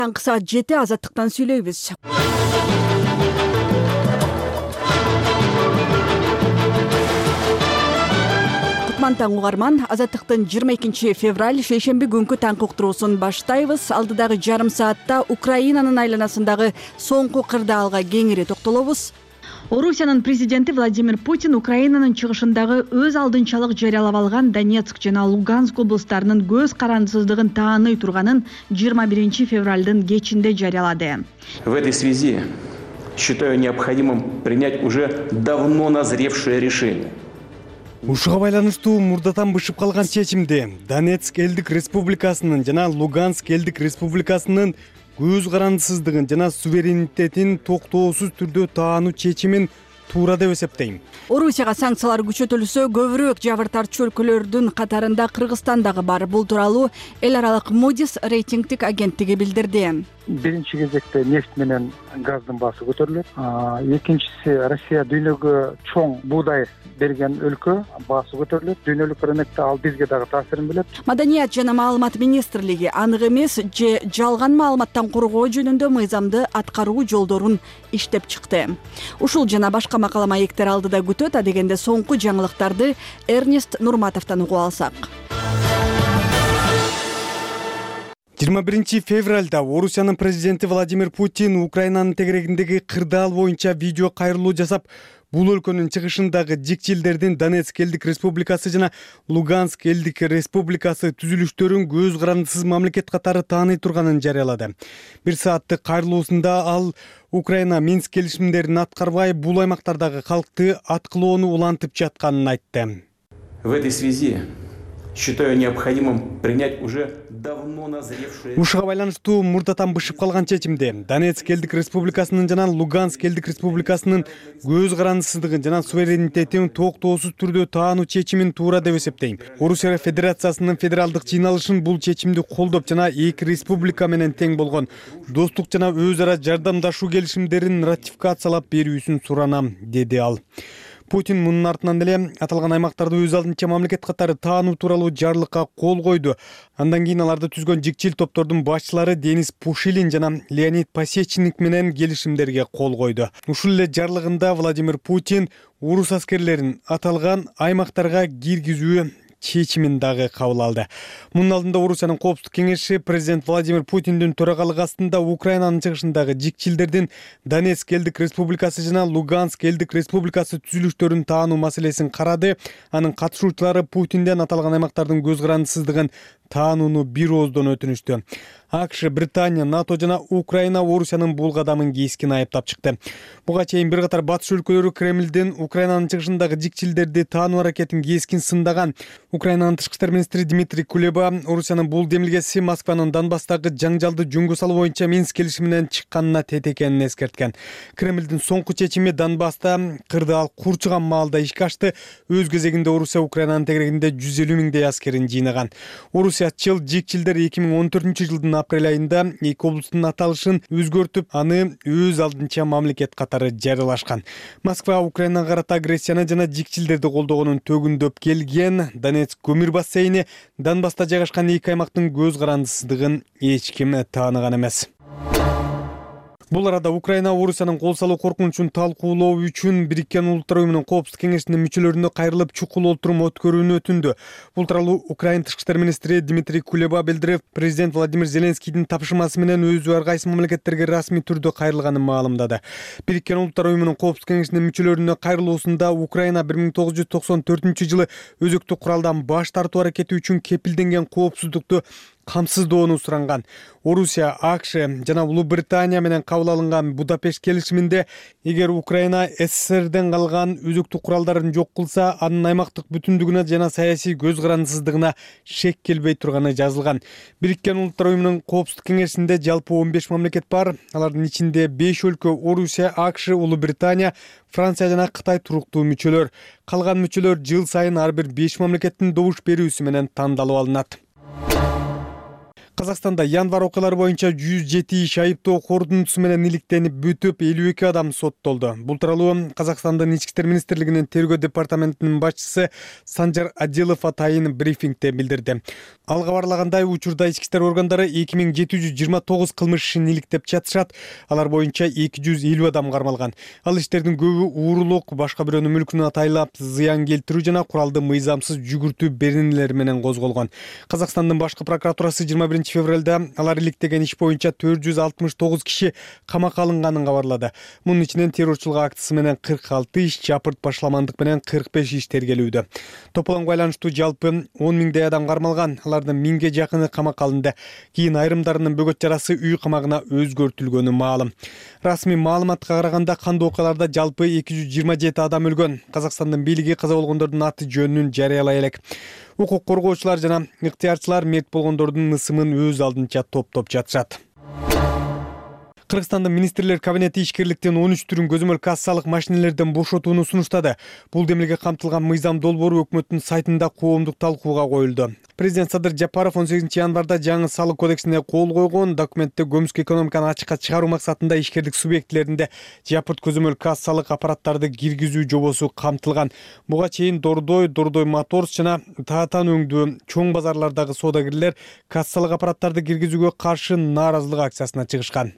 Таңкы саат 7 азаттыктан сүйлөйбүз. Кутман таң угарман, азаттыктын 22 февраль шейшемби күнкү таңкы уктуруусун баштайбыз. Алдыдагы жарым саатта Украинанын айланасындагы соңку кырдаалга кеңири токтолобуз. Орусиянын президенти Владимир Путин Украинанын чыгышындагы өз алдынчалык жарыялап алган Донецк жана Луганск облустарынын көз карандысыздыгын тааный турганын 21 февралдын кечинде жарыялады. В этой связи считаю необходимым принять уже давно назревшее решение. Ушуга байланыштуу мурдатан бышып калган чечимди Донецк элдик республикасынын жана Луганск элдик республикасынын көз карандысыздыгын жана суверенитетин токтоосуз түрдө таануу чечимин туура деп эсептейм. Орусияга санкциялар күчөтүлсө, көбүрөөк жабыр тартчу өлкөлөрдүн катарында Кыргызстан дагы бар. Бул тууралуу эл аралык Moody's рейтингдик агенттиги билдирди. Биринчи кезекте нефть менен газдын баасы көтөрүлөт. Экинчиси, Россия дүйнөгө чоң буудай берген өлкө, баасы көтөрүлөт. Дүйнөлүк рынокто ал бизге дагы таасирин берет. Маданият жана маалымат министрлиги анык эмес же жалган маалыматтан коргоо жөнүндө мыйзамды аткаруу жолдорун иштеп чыкты. Ушул жана башка макала маектер алдыда күтөт. Адегенде соңку жаңылыктарды Эрнест Нурматовдон угуп алсак. 21 февралда Орусиянын президенти Владимир Путин Украинанын тегерегиндеги кырдаал боюнча видео кайрылуу жасап, бул өлкөнүн чыгышындагы жикчилдердин Донецк элдик республикасы жана Луганск элдик республикасы түзүлүштөрүн көз карандысыз мамлекет катары тааный турганын жарыялады. Бир сааттык кайрылуусунда ал Украина Минск келишимдерин аткарбай, бул аймактардагы калкты аткылоону улантып жатканын айтты. В этой связи считаю необходимым принять уже давно назревшее. Ушуга байланыштуу мурдатан бышып калган чечимди Донецк элдик республикасынын жана Луганск элдик республикасынын көз карандысыздыгын жана суверенитетин токтоосуз түрдө таануу чечимин туура деп эсептейм. Орусия Федерациясынын федералдык жыйналышын бул чечимди колдоп жана эки республика менен тең болгон достук жана өз ара жардамдашуу келишимдерин ратификациялап берүүсүн суранам, деди ал. Путин мунун артынан деле аталган аймактарды өз алдынча мамлекет катары таануу тууралуу жарлыкка кол койду. Андан кийин аларды түзгөн жикчил топтордун башчылары Денис Пушилин жана Леонид Пасечник менен келишимдерге кол койду. Ушул эле жарлыгында Владимир Путин орус аскерлерин аталган аймактарга киргизүү чечимин дагы кабыл алды. Мунун алдында Орусиянын коопсуздук кеңеши президент Владимир Путиндин төрагалыгы астында Украинанын чыгышындагы жикчилдердин Донецк элдик республикасы жана Луганск элдик республикасы түзүлүштөрүн таануу маселесин карады. Анын катышуучулары Путинден аталган аймактардын көз карандысыздыгын таанууну бир ооздон өтүнүштү. АКШ, Британия, НАТО жана Украина Орусиянын бул кадамын кескин айыптап чыкты. Буга чейин бир катар батыш өлкөлөрү Кремлдин Украинанын чыгышындагы жикчилдерди таануу аракетин кескин сындаган. Украинанын тышкы иштер министри Дмитрий Кулеба Орусиянын бул демилгеси Москванын Донбасстагы жаңжалды жөнгө салуу боюнча Минск келишиминен чыкканына тет экенин эскерткен. Кремлдин соңку чечими Донбасста кырдаал курчуган маалда ишке ашты. Өз кезегинде Орусия Украинанын тегерегинде 150 миңдей аскерин жыйнаган. Орусиячыл жикчилдер 2014 жылдын апрель айында эки облустун аталышын өзгөртүп, аны өз алдынча мамлекет катары жарыялашкан. Москва Украинага карата агрессияны жана жикчилдерди колдогонун төгүндөп келген. Донецк көмүр бассейни Донбасста жайгашкан эки аймактын көз карандысыздыгын эч ким тааныган эмес. Бул арада Украина Орусиянын кол салуу коркунучун талкуулоо үчүн Бириккен Улуттар Уюмунун коопсуздук кеңешинин мүчөлөрүнө кайрылып чукул отурум өткөрүүнү өтүндү. Бул тууралуу Украина тышкы иштер министри Дмитрий Кулеба билдирип, президент Владимир Зеленскийдин тапшырмасы менен өзү ар кайсы мамлекеттерге расмий түрдө кайрылганын маалымдады. Бириккен Улуттар Уюмунун коопсуздук кеңешинин мүчөлөрүнө кайрылуусунда Украина 1994 жылы өзөктүк куралдан баш тартуу аракети үчүн кепилденген коопсуздукту камсыздоону суранган. Орусия, АКШ жана Улуу Британия менен кабыл алынган Будапешт келишиминде эгер Украина СССРден калган өзөктүк куралдарын жок кылса, анын аймактык бүтүндүгүнө жана саясий көз карандысыздыгына шек келбей турганы жазылган. Бириккен Улуттар Уюмунун коопсуздук кеңешинде жалпы 15 мамлекет бар. Алардын ичинде 5 өлкө Орусия, АКШ, Улуу Британия, Франция жана Кытай туруктуу мүчөлөр. Калган мүчөлөр жыл сайын ар бир 5 мамлекеттин добуш берүүсү менен тандалып алынат. Казакстанда январь окуялары боюнча 107 иш айыптоо корутундусу менен иликтенип бүтүп 52 адам соттолду. Бул тууралуу Казакстандын Ички иштер министрлигинин тергөө департаментинин башчысы Санжар Адилов атайын брифингде билдирди. Ал кабарлагандай, учурда ички иштер органдары 2729 кылмыш ишин иликтеп жатышат. Алар боюнча 250 адам кармалган. Ал иштердин көбү уурулук, башка бирөөнүн мүлкүн атайлап зыян келтирүү жана куралды мыйзамсыз жүгүртүү беренелери менен козголгон. Казакстандын башкы прокуратурасы 21 февралда алар иликтеген иш боюнча 469 киши камакка алынганын кабарлады. Мунун ичинен террорчулук актысы менен 46 иш, жапырт башламандык менен 45 иш тергелүүдө. Тополонго байланыштуу жалпы 10 миңдей адам кармалган. Алардын 1000ге жакыны камакка алынды. Кийин айрымдарынын бөгөт жарасы үй камагына өзгөртүлгөнү маалым. Расмий маалыматка караганда кандуу окуяларда жалпы 227 адам өлгөн. Казакстандын бийлиги каза болгондордун аты жөнүн жарыялай элек. Укук коргоочулар жана ыктыярчылар мерт болгондордун ысымын өз алдынча топтоп жатышат. Кыргызстандын министрлер кабинети ишкерликтен 13 түрүн көзөмөл кассалык машинелерден бошотууну сунуштады. Бул демилге камтылган мыйзам долбоору өкмөттүн сайтында коомдук талкууга коюлду. Президент Садыр Жапаров 18 январда жаңы салык кодексине кол койгон. Документте көмүскө экономиканы ачыкка чыгаруу максатында ишкерлик субъектилеринде жапырт көзөмөл кассалык аппараттарды киргизүү жобосу камтылган. Буга чейин Дордой Моторс жана таатан өңдүү чоң базарлардагы соодагерлер кассалык аппараттарды киргизүүгө каршы нааразылык акциясына чыгышкан.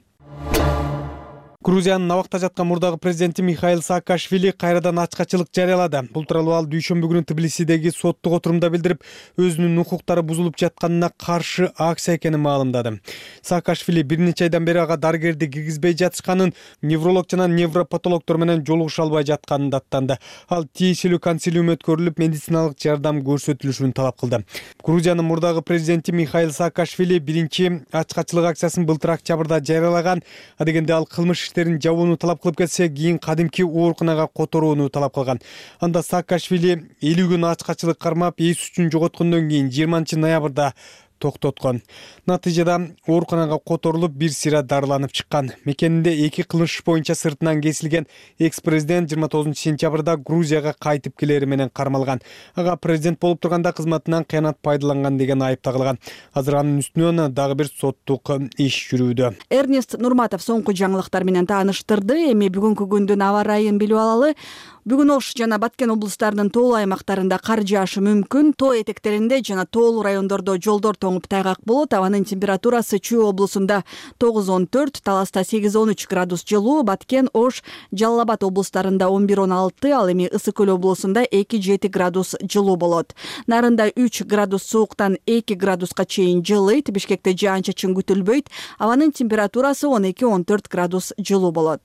Грузиянын абакта жаткан мурдагы президенти Михаил Саакашвили кайрадан ачкачылык жарыялады. Бул тууралуу ал дүйшөмбү күнү Тбилисидеги соттук отурумда билдирип, өзүнүн укуктары бузулуп жатканына каршы акция экенин маалымдады. Саакашвили бир нече айдан бери ага дарыгерди киргизбей жатышканын, невролог жана невропатологдор менен жолугуша албай жатканын даттанды. Ал тиешелүү консилиум өткөрүлүп, медициналык жардам көрсөтүлүшүн талап кылды. Грузиянын мурдагы президенти Михаил Саакашвили биринчи ачкачылык акциясын былтыр октябрда жарыялаган. Адегенде ал кылмыш жабууну талап кылып кетсе, кийин кадимки ооруканага которууну талап кылган. Анда Саакашвили 50 күн ачкачылык кармап, эс үчүн жоготкондон кийин 20 ноябрда токтоткон. Натыйжада ооруканага которулуп, бир сыйра дарыланып чыккан. Мекенинде 2 кылмыш боюнча сыртынан кесилген экс-президент 29 сентябрда Грузияга кайтып келери менен кармалган. Ага президент болуп турганда кызматынан кыянат пайдаланган деген айып тагылган. Азыр анын үстүнөн дагы бир соттук иш жүрүүдө. Эрнест Нурматов соңку жаңылыктар менен тааныштырды. Эми бүгүнкү күндүн аба ырайын билип алалы. Бүгүн Ош жана Баткен облустарынын тоолуу аймактарында кар жаашы мүмкүн. Тоо этектеринде жана тоолуу райондордо жолдор тоңуп тайгак болот. Абанын температурасы Чүй облусунда 9-14, Таласта 8-13 градус жылуу, Баткен, Ош, Жалал Абад облустарында 11-16, ал эми Ысык Көл облусунда 2-7 градус жылуу болот. Нарында 3 градус сууктан 2 градуска чейин жылыйт. Бишкекте жаан-чачын күтүлбөйт. Абанын температурасы 12-14 градус жылуу болот.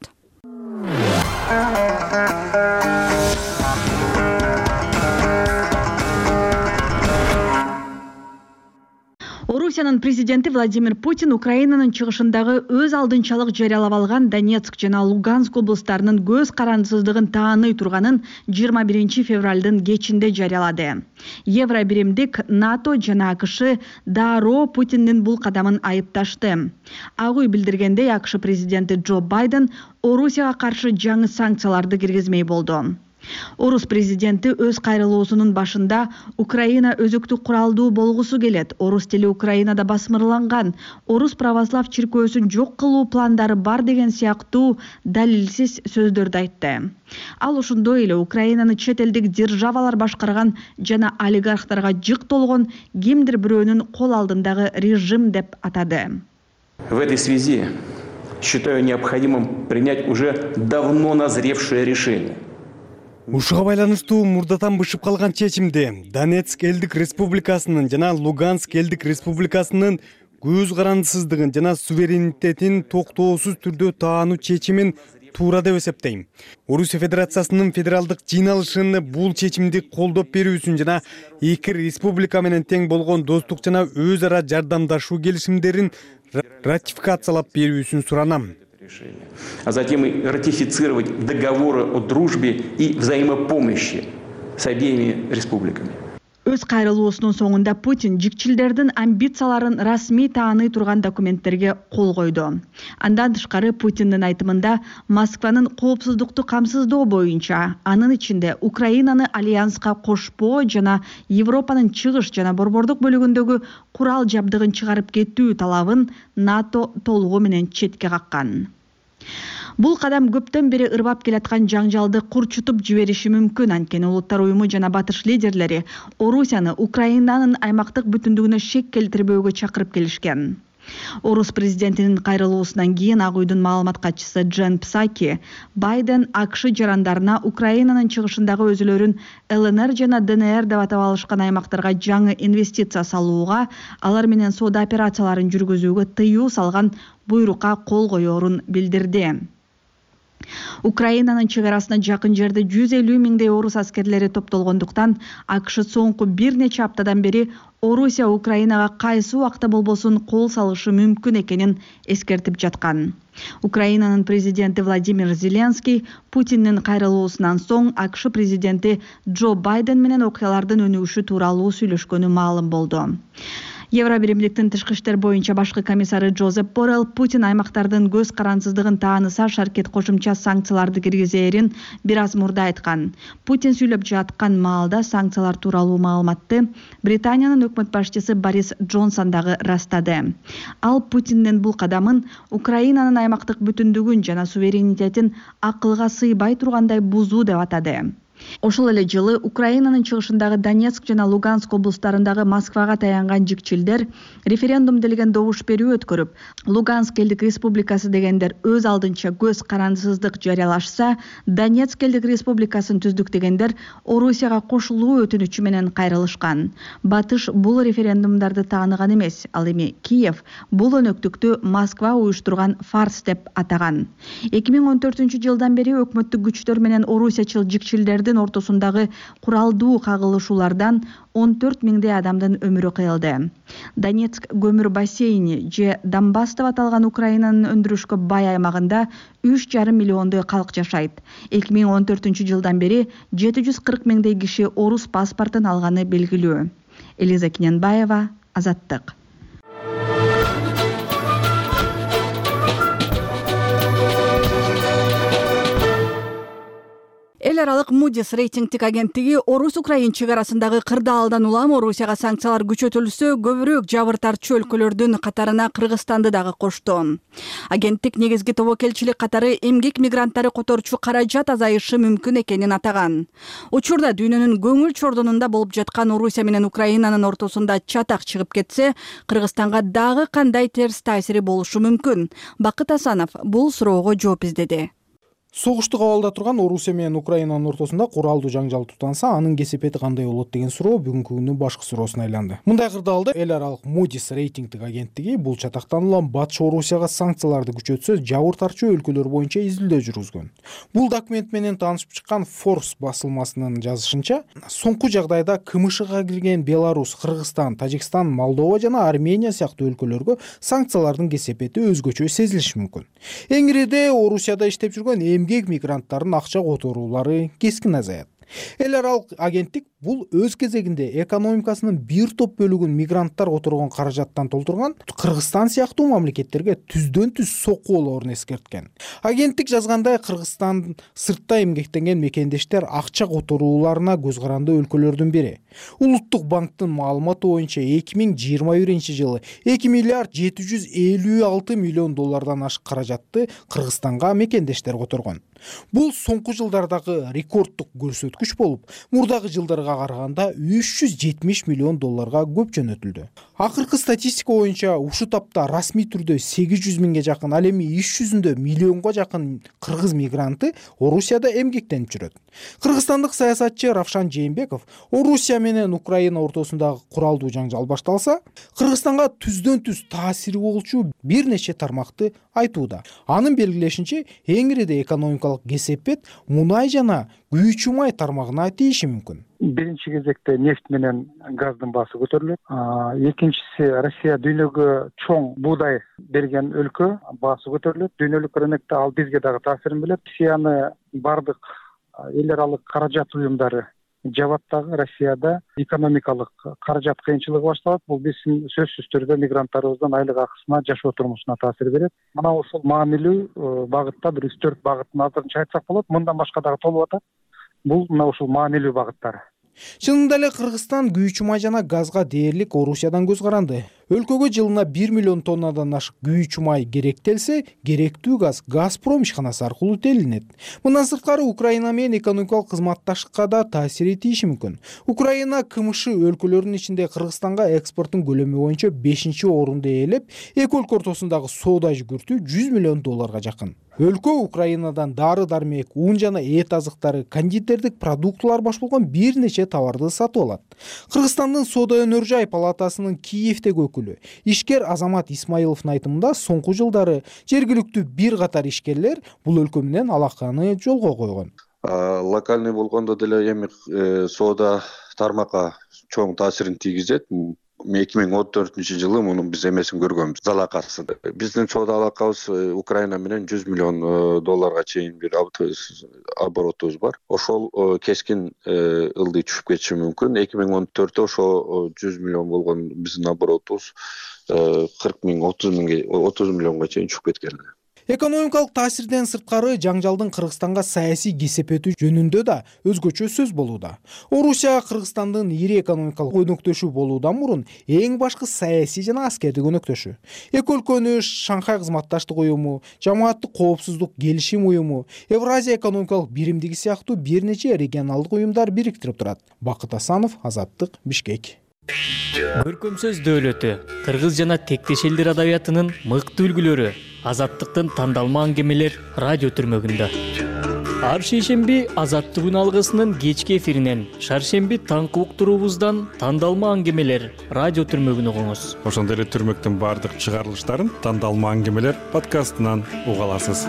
Орусиянын президенти Владимир Путин Украинанын чыгышындагы өз алдынчалык жарыялап алган Донецк жана Луганск облустарынын көз карандысыздыгын тааный турганын 21 февралдын кечинде жарыялады. Евробиримдик, НАТО жана АКШ дароо Путиндин бул кадамын айыпташты. Ак үй билдиргендей, АКШ президенти Джо Байден Орусияга каршы жаңы санкцияларды киргизмей болду. Орус президенти өз кайрылуусунун башында Украина өзүктүк куралдуу болгусу келет. Орус тили Украинада басмырланган. Орус православ чиркөөсүн жок кылуу пландары бар деген сыяктуу далилсиз сөздөрдү айтты. Ал ошондой эле Украинаны чет элдик державалар башкарган жана олигархтарга жык толгон кимдир бирөөнүн кол алдындагы режим деп атады. В этой связи считаю необходимым принять уже давно назревшее решение. Ушуга байланыштуу мурдатан бышып калган чечимди Донецк элдик республикасынын жана Луганск элдик республикасынын көз карандысыздыгын жана суверенитетин токтоосуз түрдө таануу чечимин туура деп эсептейм. Орусия Федерациясынын федералдык жыйналышыны бул чечимди колдоп берүүсүн жана эки республика менен тең болгон достук жана өз ара жардамдашуу келишимдерин ратификациялап берүүсүн суранам. А затем и ратифицировать договоры о дружбе и взаимопомощи с обеими республиками. Өз кайрылуусунун соңунда Путин жикчилдердин амбицияларын расмий тааный турган документтерге кол койду. Андан тышкары Путиндин айтымында Москванын коопсуздукту камсыздоо боюнча, анын ичинде Украинаны альянска кошпоо жана Европанын чыгыш жана борбордук бөлүгүндөгү курал жабдыгын чыгарып кетүү талабын НАТО толугу менен четке каккан. Бул кадам көптөн бери ырбап келаткан жаңжалды курчутуп жибериши мүмкүн. Анткени Улуттар уюму жана батыш лидерлери Орусияны Украинанын аймактык бүтүндүгүнө шек келтирбөөгө чакырып келишкен. Орус президентинин кайрылуусунан кийин Ак үйдүн маалымат катчысы Джен Псаки Байден АКШ жарандарына Украинанын чыгышындагы өзүлөрүн ЛНР жана ДНР деп атап алышкан аймактарга жаңы инвестиция салууга, алар менен соода операцияларын жүргүзүүгө тыюу салган буйрукка кол коерун билдирди. Украинанын чыгарасына жакын жерде 150 миңдей орус аскерлери топтолгондуктан АКШ соңку бир нече аптадан бери Орусия Украинага кайсы убакта болбосун кол салышы мүмкүн экенин эскертип жаткан. Украинанын президенти Владимир Зеленский Путиндин кайрылуусунан соң АКШ президенти Джо Байден менен окуялардын өнүгүшү тууралуу сүйлөшкөнү маалым болду. Евробиримдиктин тышкы иштер боюнча башкы комиссары Жозеп Боррелл Путин аймактардын көз карансыздыгын тааныса шаркет кошумча санкцияларды киргизээрин бир аз мурда айткан. Путин сүйлөп жаткан маалда санкциялар тууралуу маалыматты Британиянын өкмөт башчысы Борис Джонсон дагы растады. Ал Путиндин бул кадамын Украинанын аймактык бүтүндүгүн жана суверенитетин акылга сыйбай тургандай бузуу деп атады. Ошол эле жылы Украинанын чыгышындагы Донецк жана Луганск облустарындагы Москвага таянган жикчилдер референдум делген добуш берүү өткөрүп, Луганск элдик республикасы дегендер өз алдынча көз карансыздык жарыялашса, Донецк элдик республикасын түздүк дегендер Орусияга кошулуу өтүнүчү менен кайрылышкан. Батыш бул референдумдарды тааныган эмес, ал эми Киев бул өнөктүктү Москва уюштурган фарс деп атаган. 2014-жылдан бери өкмөттүк күчтөр менен орусиячыл жикчилдердин ортосундагы куралдуу кагылышуулардан 14 миңдей адамдын өмүрү кыйылды. Донецк көмүр бассейни же Донбасс деп аталган Украинанын өндүрүшкө бай аймагында 3,5 миллиондой калк жашайт. 2014-жылдан бери 740 миңдей киши орус паспортун алганы белгилүү. Элиза Кененбаева, Азаттык. Эл аралык Moody's рейтингтик агенттиги Орус-Украин чек арасындагы кырдаалдан улам Орусияга санкциялар күчөтүлсө, көбүрөөк жабыр тартчу өлкөлөрдүн катарына Кыргызстанды дагы кошту. Агенттик негизги тобокелчилик катары эмгек мигранттары которчу каражат азайышы мүмкүн экенин атаган. Учурда дүйнөнүн көңүл чордонунда болуп жаткан Орусия менен Украинанын ортосунда чатак чыгып кетсе, Кыргызстанга дагы кандай терс таасири болушу мүмкүн? Бакыт Асанов бул суроого жооп издеди. Согуштук абалда турган Орусия менен Украинанын ортосунда куралдуу жаңжал тутанса, анын кесепети кандай болот деген суроо бүгүнкү күндүн башкы суроосуна айланды. Мындай кырдаалда эл аралык Moody's рейтингтик агенттиги бул чатактан улам Батыш Орусияга санкцияларды күчөтсө, жабыр тартчу өлкөлөр боюнча изилдөө жүргүзгөн. Бул документ менен таанышып чыккан Forbes басылмасынын жазышынча, соңку жагдайда КМШга кирген Беларусь, Кыргызстан, Тажикстан, Молдова жана Армения сыяктуу өлкөлөргө санкциялардын кесепети өзгөчө сезилиши мүмкүн. Эң ириде Орусияда иштеп жүргөн эмгек мигранттардын акча которуулары кескин азаят. Эл аралык агенттик бул өз кезегинде экономикасынын бир топ бөлүгүн мигранттар которгон каражаттан толтурган Кыргызстан сыяктуу мамлекеттерге түздөн түз сокку болоорун эскерткен. Агенттик жазгандай, Кыргызстан сыртта эмгектенген мекендештер акча которууларына көз каранды өлкөлөрдүн бири. Улуттук банктын маалыматы боюнча 2021-жылы 2 миллиард 756 миллион доллардан ашык каражатты Кыргызстанга мекендештер которгон. Бул соңку жылдардагы рекорддук көрсөткүч болуп, мурдагы жылдарга караганда 370 миллион долларга көп жөнөтүлдү. Акыркы статистика боюнча ушу тапта расмий түрдө 800 миңге жакын, ал эми иш жүзүндө миллионго жакын кыргыз мигранты Орусияда эмгектенип жүрөт. Кыргызстандык саясатчы Равшан Жээнбеков Орусия менен Украина ортосундагы куралдуу жаңжал башталса, Кыргызстанга түздөн түз таасири болчу бир нече тармакты айтууда. Анын белгилешинче, эң ириде экономикалык кесепет мунай жана күйүүчү май тармагына тийиши мүмкүн. Биринчи кезекте нефть менен газдын баасы көтөрүлөт. Экинчиси, Россия дүйнөгө чоң буудай берген өлкө, баасы көтөрүлөт. Дүйнөлүк рынокто ал бизге дагы таасирин берет. Россияны бардык эл аралык каражат уюмдары жабаттагы Россияда экономикалык каражат кыйынчылыгы башталат. Бул биздин сөзсүз түрдө мигранттарыбыздын айлык акысына, жашоо турмушуна таасир берет. Мына ушул маанилүү багытта бир 3-4 багытын азырынча айтсак болот. Мындан башка дагы толуп атат. Бул мына ушул маанилүү багыттар. Чынында эле Кыргызстан күйүүчү май жана газга дээрлик Орусиядан көз каранды. Өлкөгө жылына 1 миллион тоннадан ашык күйүүчү май керектелсе, керектүү газ Газпром ишканасы аркылуу телинет. Мындан сырткары Украина менен экономикалык кызматташтыкка да таасир этиши мүмкүн. Украина КМШ өлкөлөрүнүн ичинде Кыргызстанга экспорттун көлөмү боюнча 5-орунду ээлеп, эки өлкө ортосундагы соода жүгүртүү $100 миллион жакын. Өлкө Украинадан дары-дармек, ун жана эт азыктары, кондитердик продуктулар баш болгон бир нече товарды сатып алат. Кыргызстандын соода өнөр жай палатасынын Киевдеги өкүлү ишкер Азамат Исмаиловдун айтымында соңку жылдары жергиликтүү бир катар ишкерлер бул өлкө менен алаканы жолго койгон. Локальный болгондо деле эми соода тармакка чоң таасирин тийгизет. 2014-жылы муну биз эмесин көргөнбүз, залакасын. Биздин соода алакабыз Украина менен $100 миллион чейин бир оборотубуз бар. Ошол кескин ылдый түшүп кетиши мүмкүн. 2014-тө ошо 100 миллион болгон биздин оборотубуз 40 миң, 30 миллионго чейин түшүп кеткен. Экономикалык таасирден сырткары жаңжалдын Кыргызстанга саясий кесепетүү жөнүндө да өзгөчө сөз болууда. Орусия Кыргызстандын ири экономикалык өнөктөшү болуудан мурун эң башкы саясий жана аскердик өнөктөшү. Эки өлкөнү Шанхай кызматташтык уюму, Жамааттык коопсуздук келишим уюму, Евразия экономикалык биримдиги сыяктуу бир нече регионалдык уюмдар бириктирип турат. Бакыт Асанов, Азаттык, Бишкек. Көркөм сөз дөөлөтү, кыргыз жана тектеш элдер адабиятынын мыкты үлгүлөрү, Азаттыктын тандалма аңгемелер радио түрмөгүндө. Ар шейшемби Азаттык күн алгысынын кечки эфиринен, шаршемби таңкы уктуруубуздан тандалма аңгемелер радио түрмөгүн угуңуз. Ошондой эле түрмөктүн бардык чыгарылыштарын тандалма аңгемелер подкастынан уга аласыз.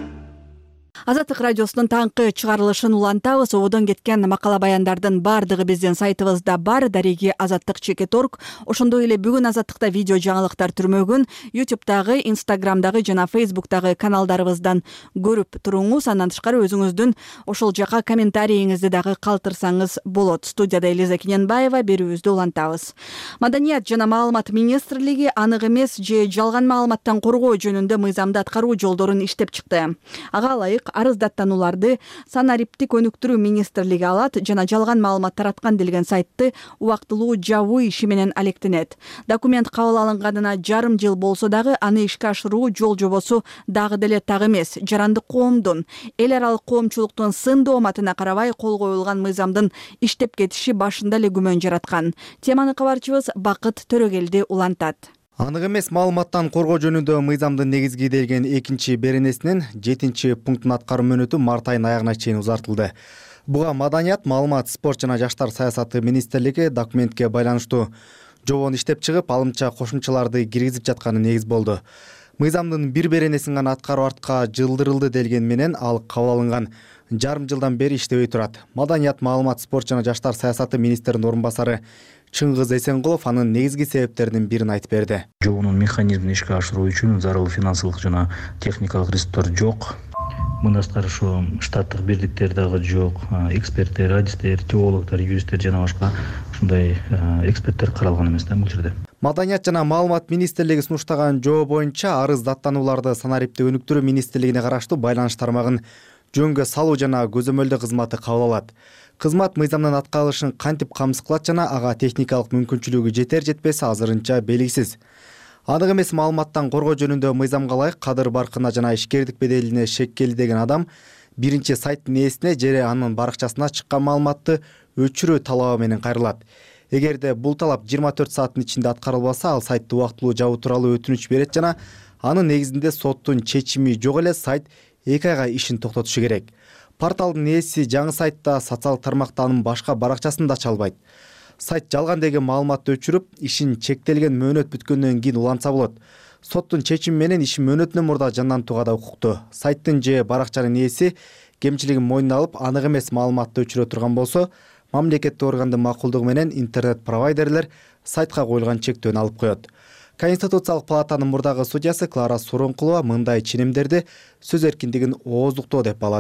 Азаттык радиосунун таңкы чыгарылышын улантабыз. Ободон кеткен макала баяндардын бардыгы биздин сайтыбызда бар. Дареги azattik.org. Ошондой эле бүгүн Азаттыкта видео жаңылыктар түрмөгүн YouTube'дагы, Instagram'дагы жана Facebook'дагы каналдарыбыздан көрүп туруңуз. Андан тышкары өзүңүздүн ошол жака комментарийиңизди дагы калтырсаңыз болот. Студияда Элиза Кененбаева, берүүбүздү улантабыз. Маданият жана маалымат министрлиги анык эмес же жалган маалыматтан коргоо жөнүндө мыйзамды аткаруу жолдорун иштеп чыкты. Ага ылайык арыздаттануларды санариптик өнүктүрүү министрлиги алат жана жалган маалымат тараткан делген сайтты убактылуу жабуу иши менен алектенет. Документ кабыл алынганына жарым жыл болсо дагы аны ишке ашыруу жол жобосу дагы деле так эмес. Жарандык коомдун, эл аралык коомчулуктун сындуу оматына карабай кол коюлган мыйзамдын иштеп кетиши башында эле күмөн жараткан. Теманы кабарчыбыз Бакыт Төрөгелди улантат. Анык эмес маалыматтан коргоо жөнүндө мыйзамдын негизги делген 2-беренесинин 7-пунктун аткаруу мөөнөтү март айынын аягына чейин узартылды. Буга Маданият, маалымат, спорт жана жаштар саясаты министрлиги документке байланыштуу жобону иштеп чыгып, алымча кошумчаларды киргизип жатканы негиз болду. Мыйзамдын бир беренесин гана аткаруу артка жылдырылды делген менен ал кабыл алынган жарым жылдан бери иштебей турат. Маданият, маалымат, спорт жана жаштар саясаты министринин орун басары Чыңгыз Эсенкулов анын негизги себептеринин бирин айтып берди. Жобонун механизмин ишке ашыруу үчүн зарыл финансылык жана техникалык ресурстар жок. Мындан тышкары ошо штаттык бирликтер дагы жок. Эксперттер, радистер, теологдор, юристтер жана башка ушундай эксперттер каралган эмес да бул жерде. Маданият жана маалымат министрлиги сунуштаган жобо боюнча арыз даттанууларды санариптик өнүктүрүү министрлигине караштуу байланыш тармагын жөнгө салуу жана көзөмөлдөө кызматы кабыл алат. Кызмат мыйзамдын аткарылышын кантип камсыз кылат жана ага техникалык мүмкүнчүлүгү жетер жетпеси азырынча белгисиз. Анык эмес маалыматтан коргоо жөнүндө мыйзамга ылайык кадыр баркына жана ишкердик беделине шеккели деген адам биринчи сайттын ээсине же анын баракчасына чыккан маалыматты өчүрүү талабы менен кайрылат. Эгерде бул талап 24 сааттын ичинде аткарылбаса, ал сайтты убактылуу жабуу тууралуу өтүнүч берет жана анын негизинде соттун чечими жок эле сайт 2 айга ишин токтотушу керек. Порталдын ээси жаңы сайтта социалдык тармакта анын башка баракчасын да ача албайт. Сайт жалган деген маалыматты өчүрүп, ишин чектелген мөөнөт бүткөндөн кийин улантса болот. Соттун чечими менен ишин мөөнөтүнөн мурда жандантууга да укуктуу. Сайттын же баракчанын ээси кемчилигин мойнуна алып, анык эмес маалыматты өчүрө турган болсо, мамлекеттик органдын макулдугу менен интернет провайдерлер сайтка коюлган чектөөнү алып коет. Конституциялык палатанын мурдагы судьясы Клара Суронкулова мындай ченемдерди сөз эркиндигин ооздуктоо деп балады.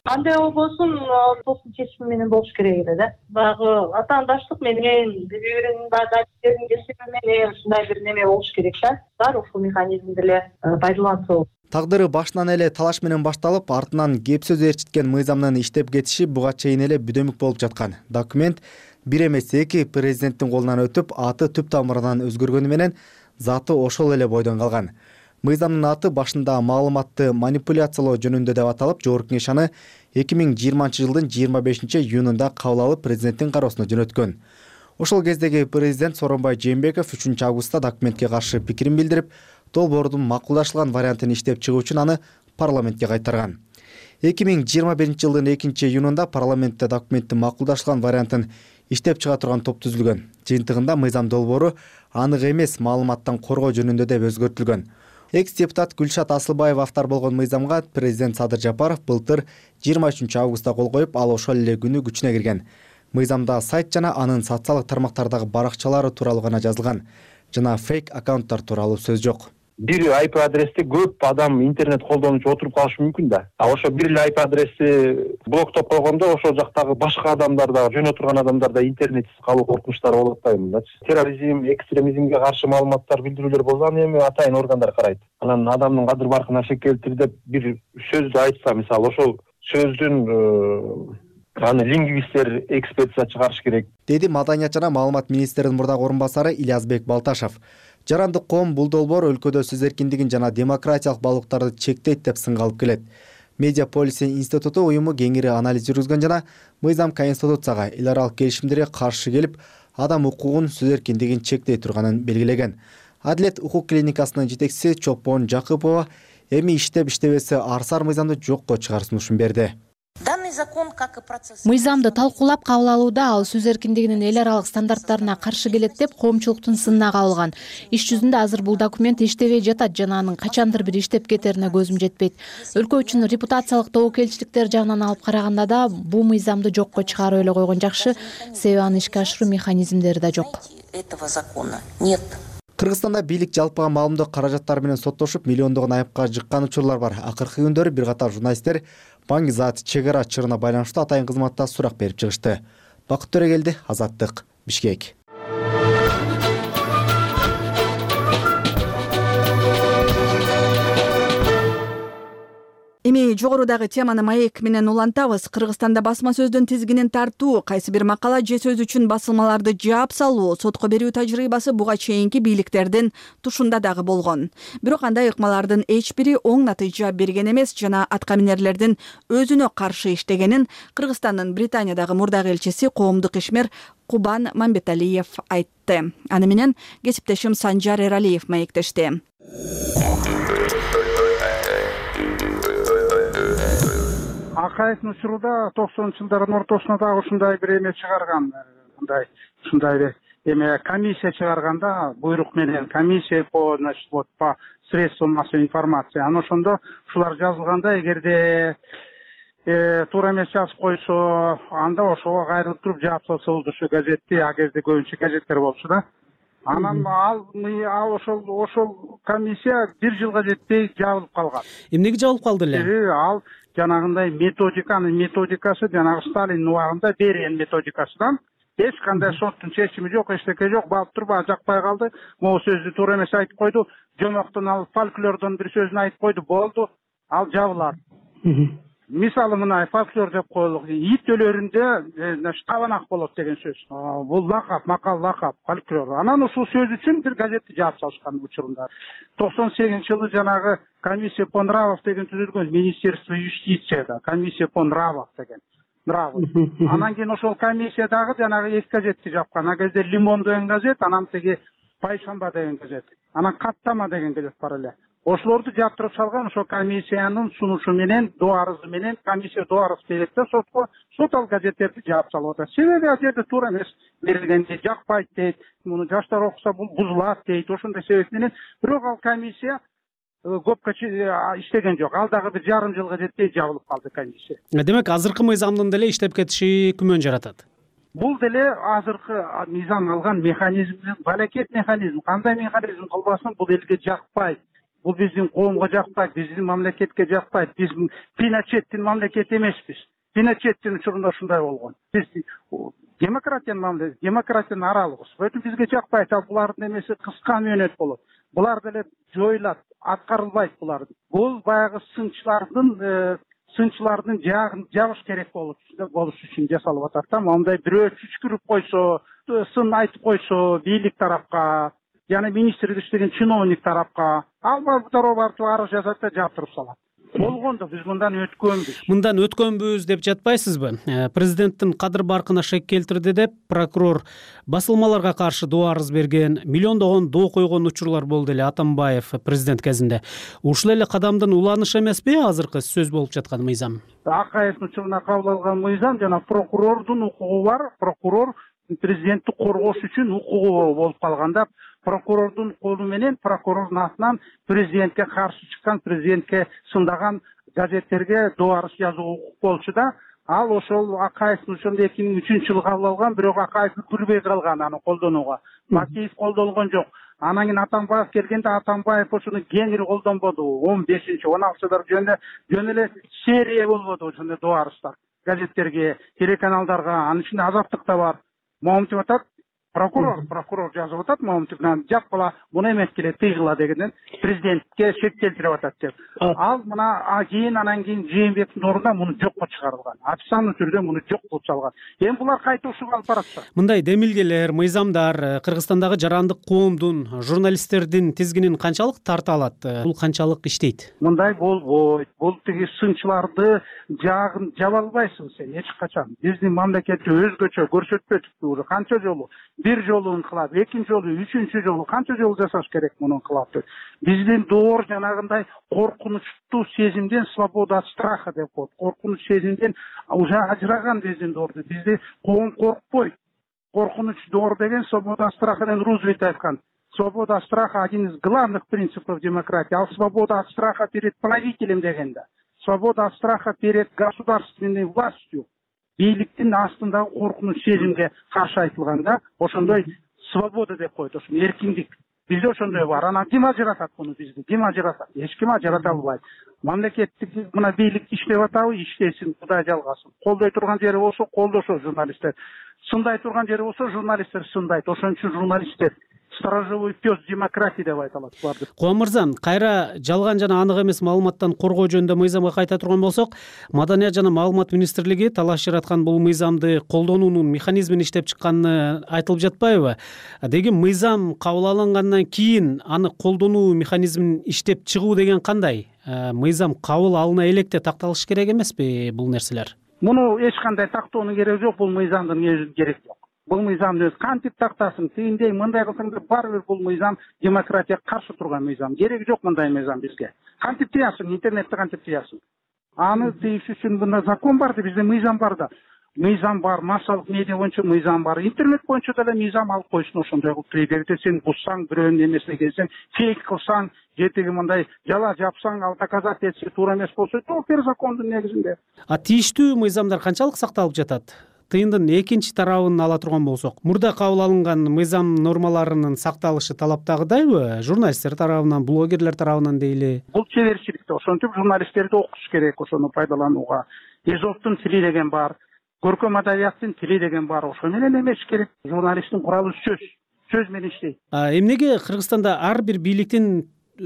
Кандай болбосун соттун чечими менен болуш керек эле да. Баягы атаандаштык менен бири-биринин адистердин кесиби менен ушундай бир неме болуш керек да. Бар ушул механизмди эле пайдаланса болот. Тагдыры башынан эле талаш менен башталып, артынан кеп сөз ээрчиткен мыйзамдын иштеп кетиши буга чейин эле бүдөмүк болуп жаткан. Документ бир эмес эки президенттин колунан өтүп, аты түп тамырынан өзгөргөнү менен заты ошол эле бойдон калган. Мыйзамдын аты башында маалыматты манипуляциялоо жөнүндө деп аталып, Жогорку Кеңеш аны 2020 жылдын 25-июнунда кабыл алып, президенттин кароосуна жөнөткөн. Ошол кездеги президент Сооронбай Жээнбеков 3-августта документке каршы пикирин билдирип, долбоордун макулдашылган вариантын иштеп чыгуу үчүн аны парламентке кайтарган. 2021 жылдын 2-июнунда парламентте документтин макулдашылган вариантын иштеп чыга турган топ түзүлгөн. Жыйынтыгында мыйзам долбоору анык эмес маалыматтан коргоо жөнүндө деп өзгөртүлгөн. Экс-депутат Гүлшат Асылбаева автор болгон мыйзамга президент Садыр Жапаров былтыр 23 августта кол коюп, ал ошол эле күнү күчүнө кирген. Мыйзамда сайт жана анын социалдык тармактардагы баракчалары тууралуу гана жазылган, жана фейк аккаунттар тууралуу сөз жок. Бир IP адресте көп адам интернет колдонуучу отуруп калышы мүмкүн да. Ошо бир эле IP адрести блоктоп койгондо ошол жактагы башка адамдар да, жөн отурган адамдар да интернетсиз калуу коркунучтары болуп атпайбы? Терроризм, экстремизмге каршы маалыматтар билдирүүлөр болсо аны эми атайын органдар карайт. Анан адамдын кадыр баркына шек келтир деп бир сөздү айтса, мисалы ошол сөздүн аны лингвисттер экспертиза чыгарыш керек, деди Маданият жана маалымат министринин мурдагы орун басары Ильязбек Балташев. Жарандык коом бул долбоор өлкөдө сөз эркиндигин жана демократиялык баалуулуктарды чектейт деп сынга алып келет. Медиаполис институту уюму кеңири анализ жүргүзгөн жана мыйзам Конституцияга, эл аралык келишимдерге каршы келип, адам укугун, сөз эркиндигин чектей турганын белгилеген. Адилет укук клиникасынын жетекчиси Чолпон Жакыпова эми иштеп-иштебеси арсар мыйзамды жокко чыгар сунушун берди. Мыйзамды талкуулап кабыл алууда ал сөз эркиндигинин эл аралык стандарттарына каршы келет деп коомчулуктун сынына кабылган. Иш жүзүндө азыр бул документ иштебей жатат жана анын качандыр бир иштеп кетерине көзүм жетпейт. Өлкө үчүн репутациялык тобокелчиликтер жагынан алып караганда да бул мыйзамды жокко чыгарып эле койгон жакшы, себеби аны ишке ашыруу механизмдери да жок. Кыргызстанда бийлик жалпыга маалымдоо каражаттары менен соттошуп, миллиондогон айыпка жыккан учурлар бар. Акыркы күндөрү бир катар журналисттер Баңгизат чек ара чырына байланыштуу атайын кызматта сурак берип чыгышты. Бакыт Төрөгелди, Азаттык, Бишкек. Эми жогорудагы теманы маек менен улантабыз. Кыргызстанда басма сөздүн тизгинин тартуу, кайсы бир макала же сөз үчүн басылмаларды жаап салуу, сотко берүү тажрыйбасы буга чейинки бийликтердин тушунда дагы болгон. Бирок андай ыкмалардын эч бири оң натыйжа берген эмес жана аткаминерлердин өзүнө каршы иштегенин Кыргызстандын Британиядагы мурдагы элчиси коомдук ишмер Кубан Мамбеталиев айтты. Аны менен кесиптешим Санжар Эралиев маектешти. Акаевдин учурунда 90-жылдардын ортосуна дагы ушундай бир эме чыгарган, ушундай эме комиссия чыгарганда, буйрук менен комиссия по средствам массовой информации. Аны ошондо ушулар жазылганда, эгерде туура эмес жазып койсо, анда ошого кайрылып туруп жаап салса болду ушу газетти, а кезде көбүнчө газеттер болчу да. Анан ошол комиссия бир жылга жетпей жабылып калган. Эмнеге жабылып калды эле? Ал жанагындай методикасы жанагы Сталиндин убагында берген методикасынан эч кандай соттун чечими жок, эчтеке жок, балып туруп жакпай калды. Могу сөздү туура эмес айтып койду, жомоктон алып фольклордон бир сөзүн айтып койду, болду, ал жабылат. Мисалы мына фольклор деп коелук, ит өлөрүндө кабанак болот деген сөз. Бул лакап, макал лакап, фольклор. Анан ушул сөз үчүн бир газетти жаап салышкан учурунда. 98-жылы жанагы комиссия по нравов деген түзүлгөн, Министерство юстицияда, комиссия по нравов деген. Анан кийин ошол комиссиядагы жанагы эки газетти жапкан. А кезде Лимон деген газет, анан теги Пайшамба деген газет. Анан Каттама деген газет бар эле. Ошолорду жаптырып салган, ошол комиссиянын сунушу менен, доо арызы менен, комиссия доо арыз берет да сотко, сот ал газеттерди жаап салып атат. Себеби ал жерде туура эмес берилген, жакпайт дейт, муну жаштар окуса бул бузулат дейт, ошондой себеп менен. Бирок ал комиссия көпкө иштеген жок. Ал дагы бир жарым жылга жетпей жабылып калды комиссия. Демек, азыркы мыйзамдын деле иштеп кетиши күмөн жаратат. Бул деле азыркы мыйзам алган механизмдин балекет механизм, кандай механизм кылбасын бул элге жакпайт. бул биздин коомго жакпайт, биздин мамлекетке жакпайт. Биз Пиночеттин мамлекети эмеспиз. Пиночеттин учурунда ушундай болгон. Биз демократиянын аралыгыбыз. Өтүп бизге жакпайт, ал булардын эмеси кыска мөөнөт болот. Булар деле жоюлат, аткарылбайт булар. Бул баягы сынчылардын жабыш керек болуш үчүн жасалып атат да. Мондай бирөө чүчкүрүп койсо, сын айтып койсо, бийлик тарапка, жана министрлик иштеген чиновник тарапка, ал барып арыз жазат да жаптырып салат. Болгондо биз мындан өткөнбүз деп жатпайсызбы? Президенттин кадыр баркына шек келтирди деп прокурор басылмаларга каршы доо арыз берген, миллиондогон доо койгон учурлар болду эле Атамбаев президент кезинде. Ушул эле кадамдын уланышы эмеспи азыркы сөз болуп жаткан мыйзам? Акаевдин учуруна кабыл алган мыйзам жана прокурордун укугу бар. Прокурор президентти коргош үчүн укугу болуп калганда, прокурордун колу менен, прокурордун атынан президентке каршы чыккан, президентке сындаган газеттерге доо арыз жазууга укук болчу да. Ал ошол Акаевдин учурунда 2003-жылы кабыл алган, бирок Акаев үлгүрбөй калган аны колдонууга. Макеев колдонгон жок. Анан кийин Атамбаев келгенде Атамбаев ошону кеңири колдонбоду. 15-16 жөн эле серия болбоду ошондой доо арыздар. Газеттерге, телеканалдарга, анын ичинде Азаттык да бар. Момунтип атат, прокурор жазып атат, момунтипнан жапкыла, муну эмескиле тыйгыла дегенден президентке шек келтирип атат деп. Ал мына анан кийин Жээнбековдун ордуна муну жокко чыгарылган. Официалдуу түрдө муну жок кылып салган. Эми булар кайта ушуга алып баратса. Мындай демилгелер, мыйзамдар Кыргызстандагы жарандык коомдун, журналисттердин тизгинин канчалык тарта алат? Бул канчалык иштейт? Мындай болбойт. Бул тиги сынчыларды жагын жаба албайсың сен эч качан. Биздин мамлекетти өзгөчө көрсөтпөдүкпү уже канча жолу? Бир жолу инкылап, экинчи жолу, үчүнчү жолу канча жолу жасаш керек муну инкылапты? Биздин доор жанагындай коркунучтуу сезимден, свобода от страха деп коет. Коркунуч сезимден уже ажыраган биздин доорду. Бизди коом коркпойт. Коркунуч доор деген свобода от страха деген Рузвельт айткан. Свобода от страха один из главных принципов демократии. Ал свобода от страха перед правителем дегенде. Свобода от страха перед государственной властью. Бийликтин астындагы коркунуч сезимге каршы айтылганда, ошондой свобода деп коет, ошо эркиндик. Бизде ошондой бар. Анан ким ажыратат муну бизди? Ким ажыратат? Эч ким ажырата албайт. Мамлекеттик мына бийлик иштеп атабы, иштесин, Кудай жалгасын. Колдой турган жери болсо, колдошо журналисттер. Сындай турган жери болсо, журналисттер сындайт. Ошон үчүн журналисттер сторожевой пес демократии деп айтылат буларды. Кубан мырза, кайра жалган жана анык эмес маалыматтан коргоо жөнүндө мыйзамга кайта турган болсок, Маданият жана маалымат министрлиги талаш жараткан бул мыйзамды колдонуунун механизмин иштеп чыкканы айтылып жатпайбы? Деги мыйзам кабыл алынгандан кийин аны колдонуу механизмин иштеп чыгуу деген кандай? Мыйзам кабыл алына электе такталыш керек эмеспи бул нерселер? Муну эч кандай тактоонун кереги жок, бул мыйзамдын өзү керек жок. Бул мыйзамды өз кантип тактасың, тигиндей мындай кылсаң да баары бир бул мыйзам демократияга каршы турган мыйзам. Кереги жок мындай мыйзам бизге. Кантип тыясың, интернетти кантип тыясың? Аны тыйыш үчүн мында закон бар да, бизде мыйзам бар да. Мыйзам бар, массалык медиа боюнча мыйзам бар, интернет боюнча деле мыйзам алып койсун ошондой кылып тыйып. Эгерде сен бузсаң, бирөөнүн эмесине келсең, фейк кылсаң, же тиги мындай жала жапсаң, ал доказать этсе туура эмес болсо, бир закондун негизинде. Тийиштүү мыйзамдар канчалык сакталып жатат? Тыйындын экинчи тарабын ала турган болсок, мурда кабыл алынган мыйзам нормаларынын сакталышы талаптагыдайбы? Журналисттер тарабынан, блогерлер тарабынан дейли. Бул чеберчиликте, ошентип журналисттерди окутуш керек ошону пайдаланууга. Эзоптун тили деген бар, көркөм адабияттын тили деген бар. Ошо менен эмеш керек. Журналисттин куралы сөз менен иштейт. Эмнеге Кыргызстанда ар бир бийликтин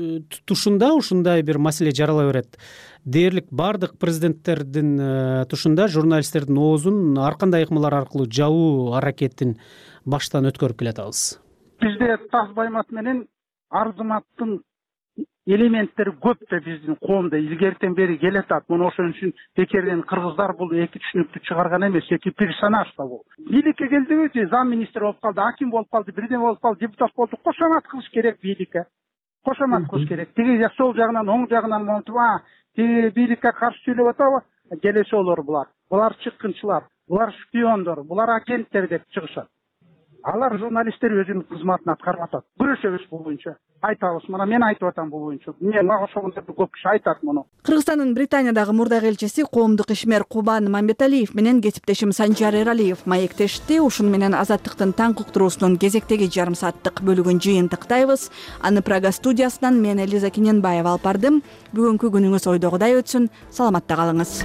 тушунда ушундай бир маселе жарала берет? Дээрлик бардык президенттердин тушунда журналисттердин оозун ар кандай ыкмалар аркылуу жабуу аракетин баштан өткөрүп келатабыз. Бизде таз баймат менен арзыматтын элементтери көп да биздин коомдо илгертен бери келатат. Муну ошон үчүн бекерден кыргыздар бул эки түшүнүктү чыгарган эмес, эки персонаж да бул. Бийликке келдиби, зам министр болуп калды, аким болуп калды, бирден болуп калды, депутат болду. Кошомат кылыш керек бийликке. Кошомат кылыш керек. Тиги сол жагынан, оң жагынан монтуп, тиги бийликке каршы сүйлөп атабы? Келесолор булар. Булар чыккынчылар, булар шпиондор, булар агенттер деп чыгышат. алар журналисттер өзүнүн кызматын аткарып атат. Күрөшөбүз бул боюнча. Айтабыз, мына мен айтып атам бул боюнча. Мага ошондой көп киши айтат муну. Кыргызстандын Британиядагы мурдагы элчиси коомдук ишмер Кубан Мамбеталиев менен кесиптешим Санжар Эралиев маектешти. Ушуну менен Азаттыктын таң уктуруусунун кезектеги жарым сааттык бөлүгүн жыйынтыктайбыз. Аны Прага студиясынан мен Элиза Кененбаева алып бардым. Бүгүнкү күнүңүз ойдогудай өтсүн. Саламатта калыңыз.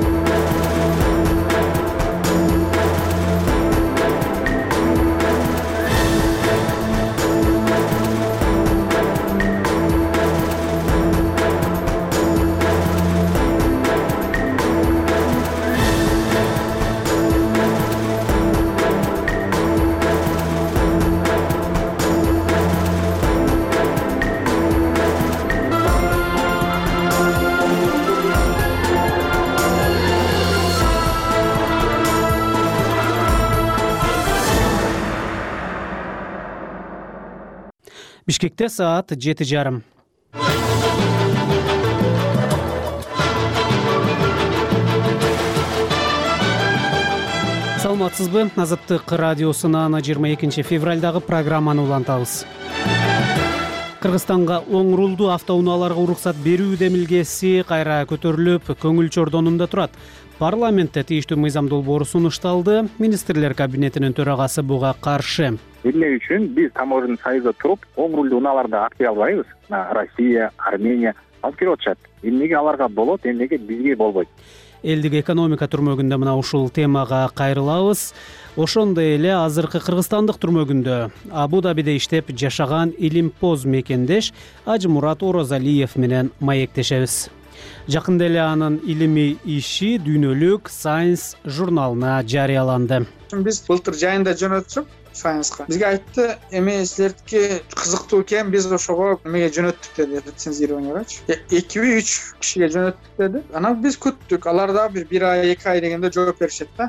Бишкекте саат 7:30. Саламатсызбы? Азаттык радиосунан 22 февралдагы программаны улантабыз. Кыргызстанга оң рулдуу автоунааларга уруксат берүү демилгеси кайра көтөрүлүп, көңүл чордонунда турат. Парламентте тийиштүү мыйзам долбоору сунушталды. Министрлер кабинетинин төрагасы буга каршы. Эмне үчүн биз таможенный союзда туруп, оң рулдуу унааларды алып келе албайбыз? Россия, Армения алып келип атышат. Эмнеге аларга болот, эмнеге бизге болбойт? Элдик экономика түрмөгүндө мына ушул темага кайрылабыз. Ошондой эле азыркы кыргызстандык түрмөгүндө Абу-Дабиде иштеп жашаган Илимпоз мекендеш Ажымурат Орозалиев менен маектешебиз. Жакында эле анын илимий иши дүйнөлүк Science журналына жарыяланды. Биз былтыр жайында жөнөттүк Science'га. Бизге айтты, эми силердики кызыктуу экен, биз ошого эмеге жөнөттүк деди, рецензированиягачы. 2-3 кишиге жөнөттүк деди. Анан биз күттүк, алар да бир ай, 2 ай дегенде жооп беришет да.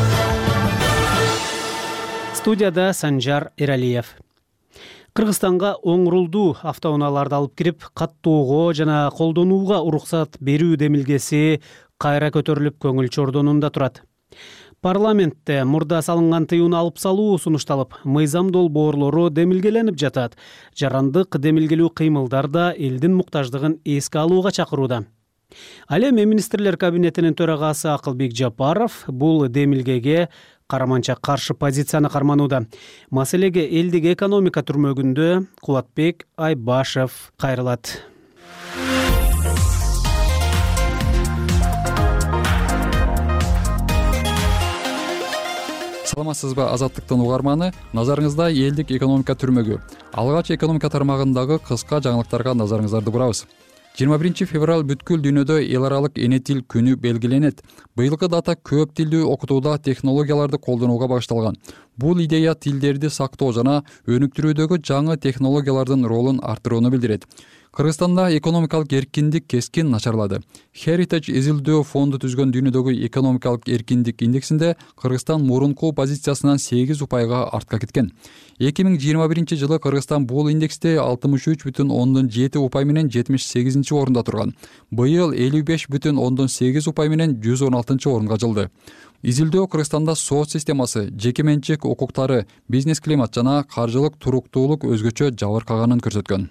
Студияда Санжар Эралиев. Кыргызстанга оң рулдуу автоунааларды алып кирип, каттоого жана колдонууга уруксат берүү демилгеси кайра көтөрүлүп, көңүл чордонунда турат. Парламентте мурда салынган тыюуну алып салуу сунушталып, мыйзам долбоорлору демилгеленип жатат. Жарандык демилгелүү кыймылдар да элдин муктаждыгын эске алууга чакырууда. Ал эми Министрлер кабинетинин төрагасы Акылбек Жапаров бул демилгеге караманча каршы позицияны карманууда. Маселеге элдик экономика түрмөгүндө Кулатбек Айбашев кайрылат. Саламатсызбы, Азаттыктын угарманы? Назарыңызда элдик экономика түрмөгү. Алгач экономика тармагындагы кыска жаңылыктарга назарыңыздарды бурабыз. 21 февраль бүткүл дүйнөдө эл аралык эне тил күнү белгиленет. Быйылкы дата көп тилдүү окутууда технологияларды колдонууга багышталган. Бул идея тилдерди сактоо жана өнүктүрүүдөгү жаңы технологиялардын ролун арттырууну билдирет. Кыргызстанда экономикалык эркиндик кескин начарлады. Heritage изилдөө фонду түзгөн дүйнөдөгү экономикалык эркиндик индексинде Кыргызстан мурунку позициясынан 8 упайга артка кеткен. 2021 жылы Кыргызстан бул индексте 63,7 упай менен 78 орунда турган. Быйыл 55,8 упай менен 116 орунга жылды. Изилдөө Кыргызстанда сот системасы, жеке менчик укуктары, бизнес климат жана каржылык туруктуулук өзгөчө жабыркаганын көрсөткөн.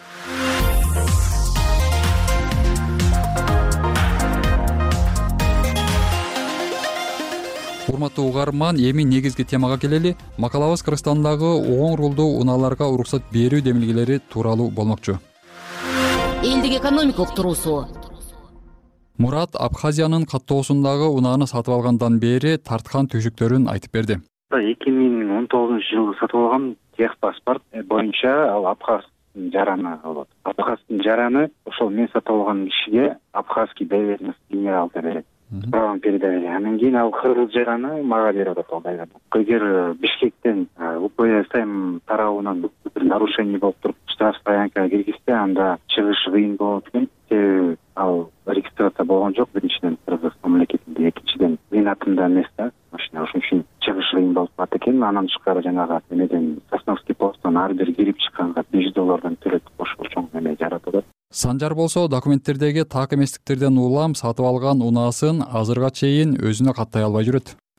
Урматтуу угарман, эми негизги темага келели. Макалабыз Кыргызстандагы оң рулдуу унааларга уруксат берүү демилгелери тууралуу болмокчу. Элдик экономика уктуруусу. Мурат Абхазиянын каттоосундагы унааны сатып алгандан бери тарткан түйшүктөрүн айтып берди. 2019 жылы сатып алган техпаспорт боюнча ал абхазский жараны болот. Абхазский жараны ошол мен сатып алган кишиге абхазский доверенность генерал деп берет. Правом передавания. Анан кийин ал кыргыз жараны мага берип атат ал дайгада. Эгер Бишкектен УП Сайм тарабынан бир нарушение болуп туруп, штраф стоянкага киргизсе, анда чыгыш кыйын болот экен. Себеби ал регистрация болгон жок, биринчиден Кыргыз мамлекетинде, экинчиден менин атымда эмес да. Ошон үчүн чыгыш кыйын болуп калат экен. Анан тышкары жанагы эмеден Сосновский посттон ар бир кирип чыкканга $5 төлөтүп ошол чоң эме жаратылат. Санжар болсо документтердеги так эместиктерден улам сатып алган унаасын азырга чейин өзүнө каттай албай жүрөт.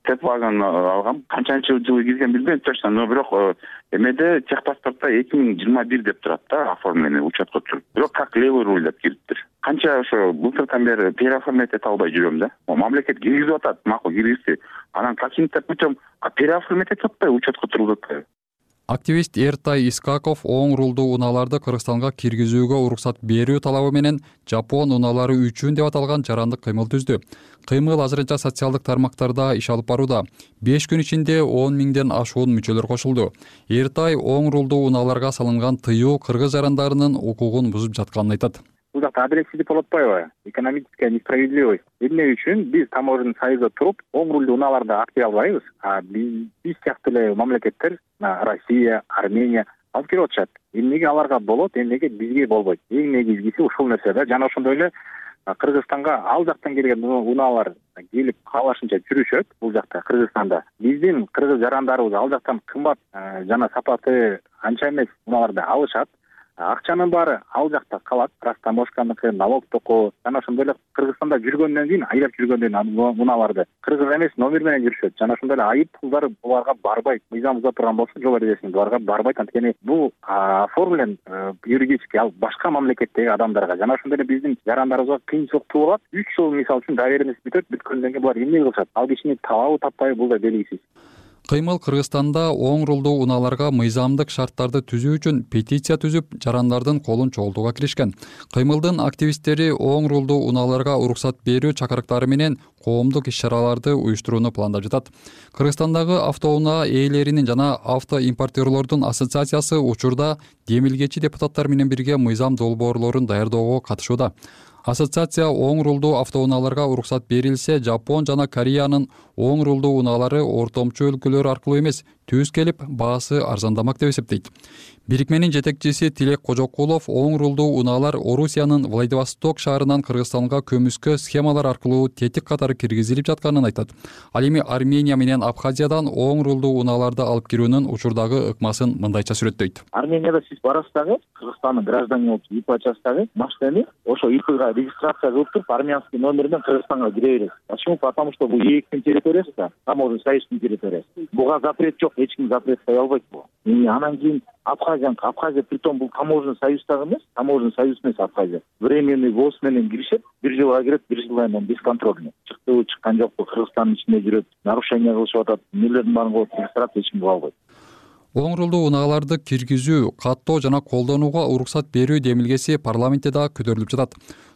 Volkswagen алгам. Канчанчы жылы кирген билбейм точно, но бирок эмеде техпаспортто 2021 деп турат да, оформленный учетко туруп. Бирок как левый руль деп кириптир. Канча ошо былтырдан бери переоформлять эте албай жүрөм да. Мамлекет киргизип атат, макул киргизди. Анан каким-то путем переоформлять эте атпайбы, учетко туруп атпайбы. Активист Эртай Искаков оң рулдуу унааларды Кыргызстанга киргизүүгө уруксат берүү талабы менен Жапон унаалары үчүн деп аталган жарандык кыймыл түздү. Кыймыл азырынча социалдык тармактарда иш алып барууда. 5 күн ичинде 10 миңден ашуун мүчөлөр кошулду. Эртай оң рулдуу унааларга салынган тыюу кыргыз жарандарынын укугун бузуп жатканын айтат. Бул жакта адилетсиздик болуп атпайбы? Экономическая несправедливость. Эмне үчүн биз таможенный союзда туруп, оң рулдуу унааларды актив албайбыз, а биз сыяктуу эле мамлекеттер, Россия, Армения алып келип атышат. Эмнеге аларга болот, эмнеге бизге болбойт? Эң негизгиси ушул нерсе да. Жана ошондой эле Кыргызстанга ал жактан келген унаалар келип каалашынча жүрүшөт бул жакта Кыргызстанда. Биздин кыргыз жарандарыбыз ал жактан кымбат жана сапаты анча эмес унааларды алышат. Акчанын баары ал жакта калат, Растаможканыкы, налог токоо, жана ошондой эле Кыргызстанда жүргөндөн кийин, айдап жүргөндөн кийин унааларды кыргыз эмес номер менен жүрүшөт. Жана ошондой эле айып пулдар буларга барбайт. Мыйзам буза турган болсо, жол эрежесин буларга барбайт. Анткени бул оформлен юридически ал башка мамлекеттеги адамдарга, жана ошондой эле биздин жарандарыбызга кыйынчылык туулат. 3 жыл мисалы үчүн доверенность бүтөт, бүткөндөн кийин булар эмне кылышат? Ал кишини табабы таппайбы, бул да белгисиз. Кыймыл Кыргызстанда оң рулдуу унааларга мыйзамдык шарттарды түзүү үчүн петиция түзүп, жарандардын колун чогултууга киришкен. Кыймылдын активисттери оң рулдуу унааларга уруксат берүү чакырыктары менен коомдук иш-чараларды уюштурууну пландап жатат. Кыргызстандагы автоунаа ээлеринин жана автоимпортерлордун ассоциациясы учурда демилгечи депутаттар менен бирге мыйзам долбоорлорун даярдоого катышууда. Ассоциация оң рулдуу автоунааларга уруксат берилсе, Жапон жана Кореянын оң рулдуу унаалары ортомчу өлкөлөр аркылуу эмес, түз келип, баасы арзандамак деп эсептейт. Бирикменин жетекчиси Тилек Кожокулов оң рулдуу унаалар Орусиянын Владивосток шаарынан Кыргызстанга көмүскө схемалар аркылуу тетик катары киргизилип жатканын айтат. Ал эми Армения менен Абхазиядан оң рулдуу унааларды алып кирүүнүн учурдагы ыкмасын мындайча сүрөттөйт. Арменияда сиз барасыз дагы, Кыргызстандын гражданин болуп ИП ачасыз дагы, машинаны ошо ИПга регистрация кылып туруп, армянский номерден Кыргызстанга кире бересиз. Почему? Потому что бул ээктин территориясы да, таможенный союздун территориясы. Буга запрет жок, эч ким запрет кое албайт бул. Анан кийин Абхазия притом бул таможенный союз дагы эмес, таможенный союз эмес Абхазия. Временный ВОЗ менен киришет, 1 жылга кирет, 1 жылдан кийин бесконтрольный. Чыктыбы, чыккан жокпу, Кыргызстандын ичинде жүрөт, нарушение кылышып атат, эмнелердин баарын кылып регистрация эч ким кыла албайт. Оң рулдуу унааларды киргизүү, каттоо жана колдонууга уруксат берүү демилгеси парламентте да көтөрүлүп жатат.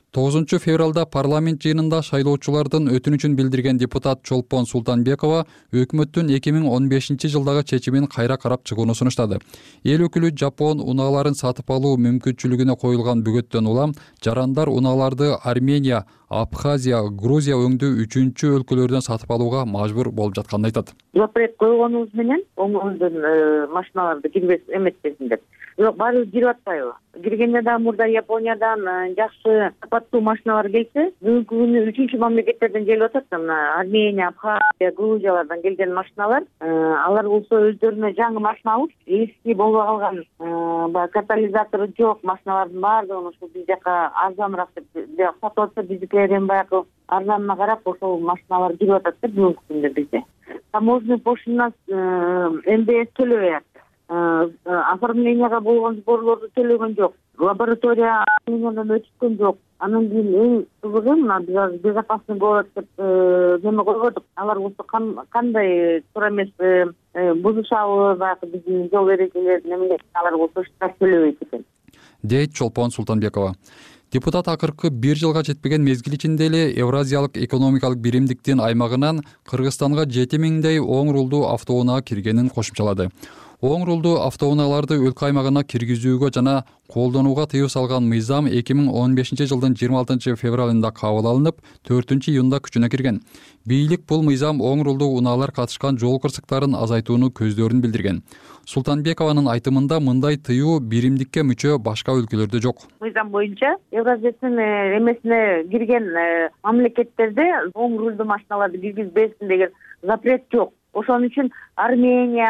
9 февралда парламент жыйынында шайлоочулардын өтүнүчүн билдирген депутат Чолпон Султанбекова өкмөттүн 2015 жылдагы чечимин кайра карап чыгууну сунуштады. Эл өкүлү Жапон унааларын сатып алуу мүмкүнчүлүгүнө коюлган бөгөттөн улам жарандар унааларды Армения, Абхазия, Грузия өңдүү 3-чү өлкөлөрдөн сатып алууга мажбур болуп жатканын айтат. Запрет койгонубуз менен оңдон машиналарды кирбес эметпесин деп. Бирок баары кирип атпайбы? Киргенде да мурда Япониядан жакшы сапаттуу машиналар келсе, бүгүнкү күнү 3-чү мамлекеттерден келип атат. Армения, Абхазия, Грузиялардан келген машиналар, алар болсо өздөрүнө жаңы машина алып, эски болбой калган, баягы катализатору жок машиналардын баардыгын ушул биз жака арзаныраак деп сатып атса, биздикилерден баягы арзанына карап ошол машиналар кирип атат да бүгүнкү күндө бизде. Таможенный пошлина НДС төлөбөй атат. Оформленияга болгон сборлорду төлөгөн жок. Лаборатория өткөн жок. Анан кийин эң кызыгы мына биз безопасный город деп неме койгонбук. Алар болсо кандай туура эмес бузушабы, баягы биздин жол эрежелерин эмне алар болсо штраф төлөбөйт экен, дейт Чолпон Султанбекова. Депутат акыркы 1 жылга жетпеген мезгил ичинде эле Евразиялык экономикалык биримдиктин аймагынан Кыргызстанга 7 миңдей оң рулдуу автоунаа киргенин кошумчалады. Оң рулдуу автоунааларды өлкө аймагына киргизүүгө жана колдонууга тыюу салган мыйзам 2015 жылдын 26 февралында кабыл алынып, 4 июнда күчүнө кирген. Бийлик бул мыйзам оң рулдуу унаалар катышкан жол кырсыктарын азайтууну көздөрүн билдирген. Султанбекованын айтымында мындай тыюу биримдикке мүчө башка өлкөлөрдө жок. Мыйзам боюнча Евразиянын эмесине кирген мамлекеттерде оң рулдуу машиналарды киргизбесин деген запрет жок. Ошон үчүн Армения,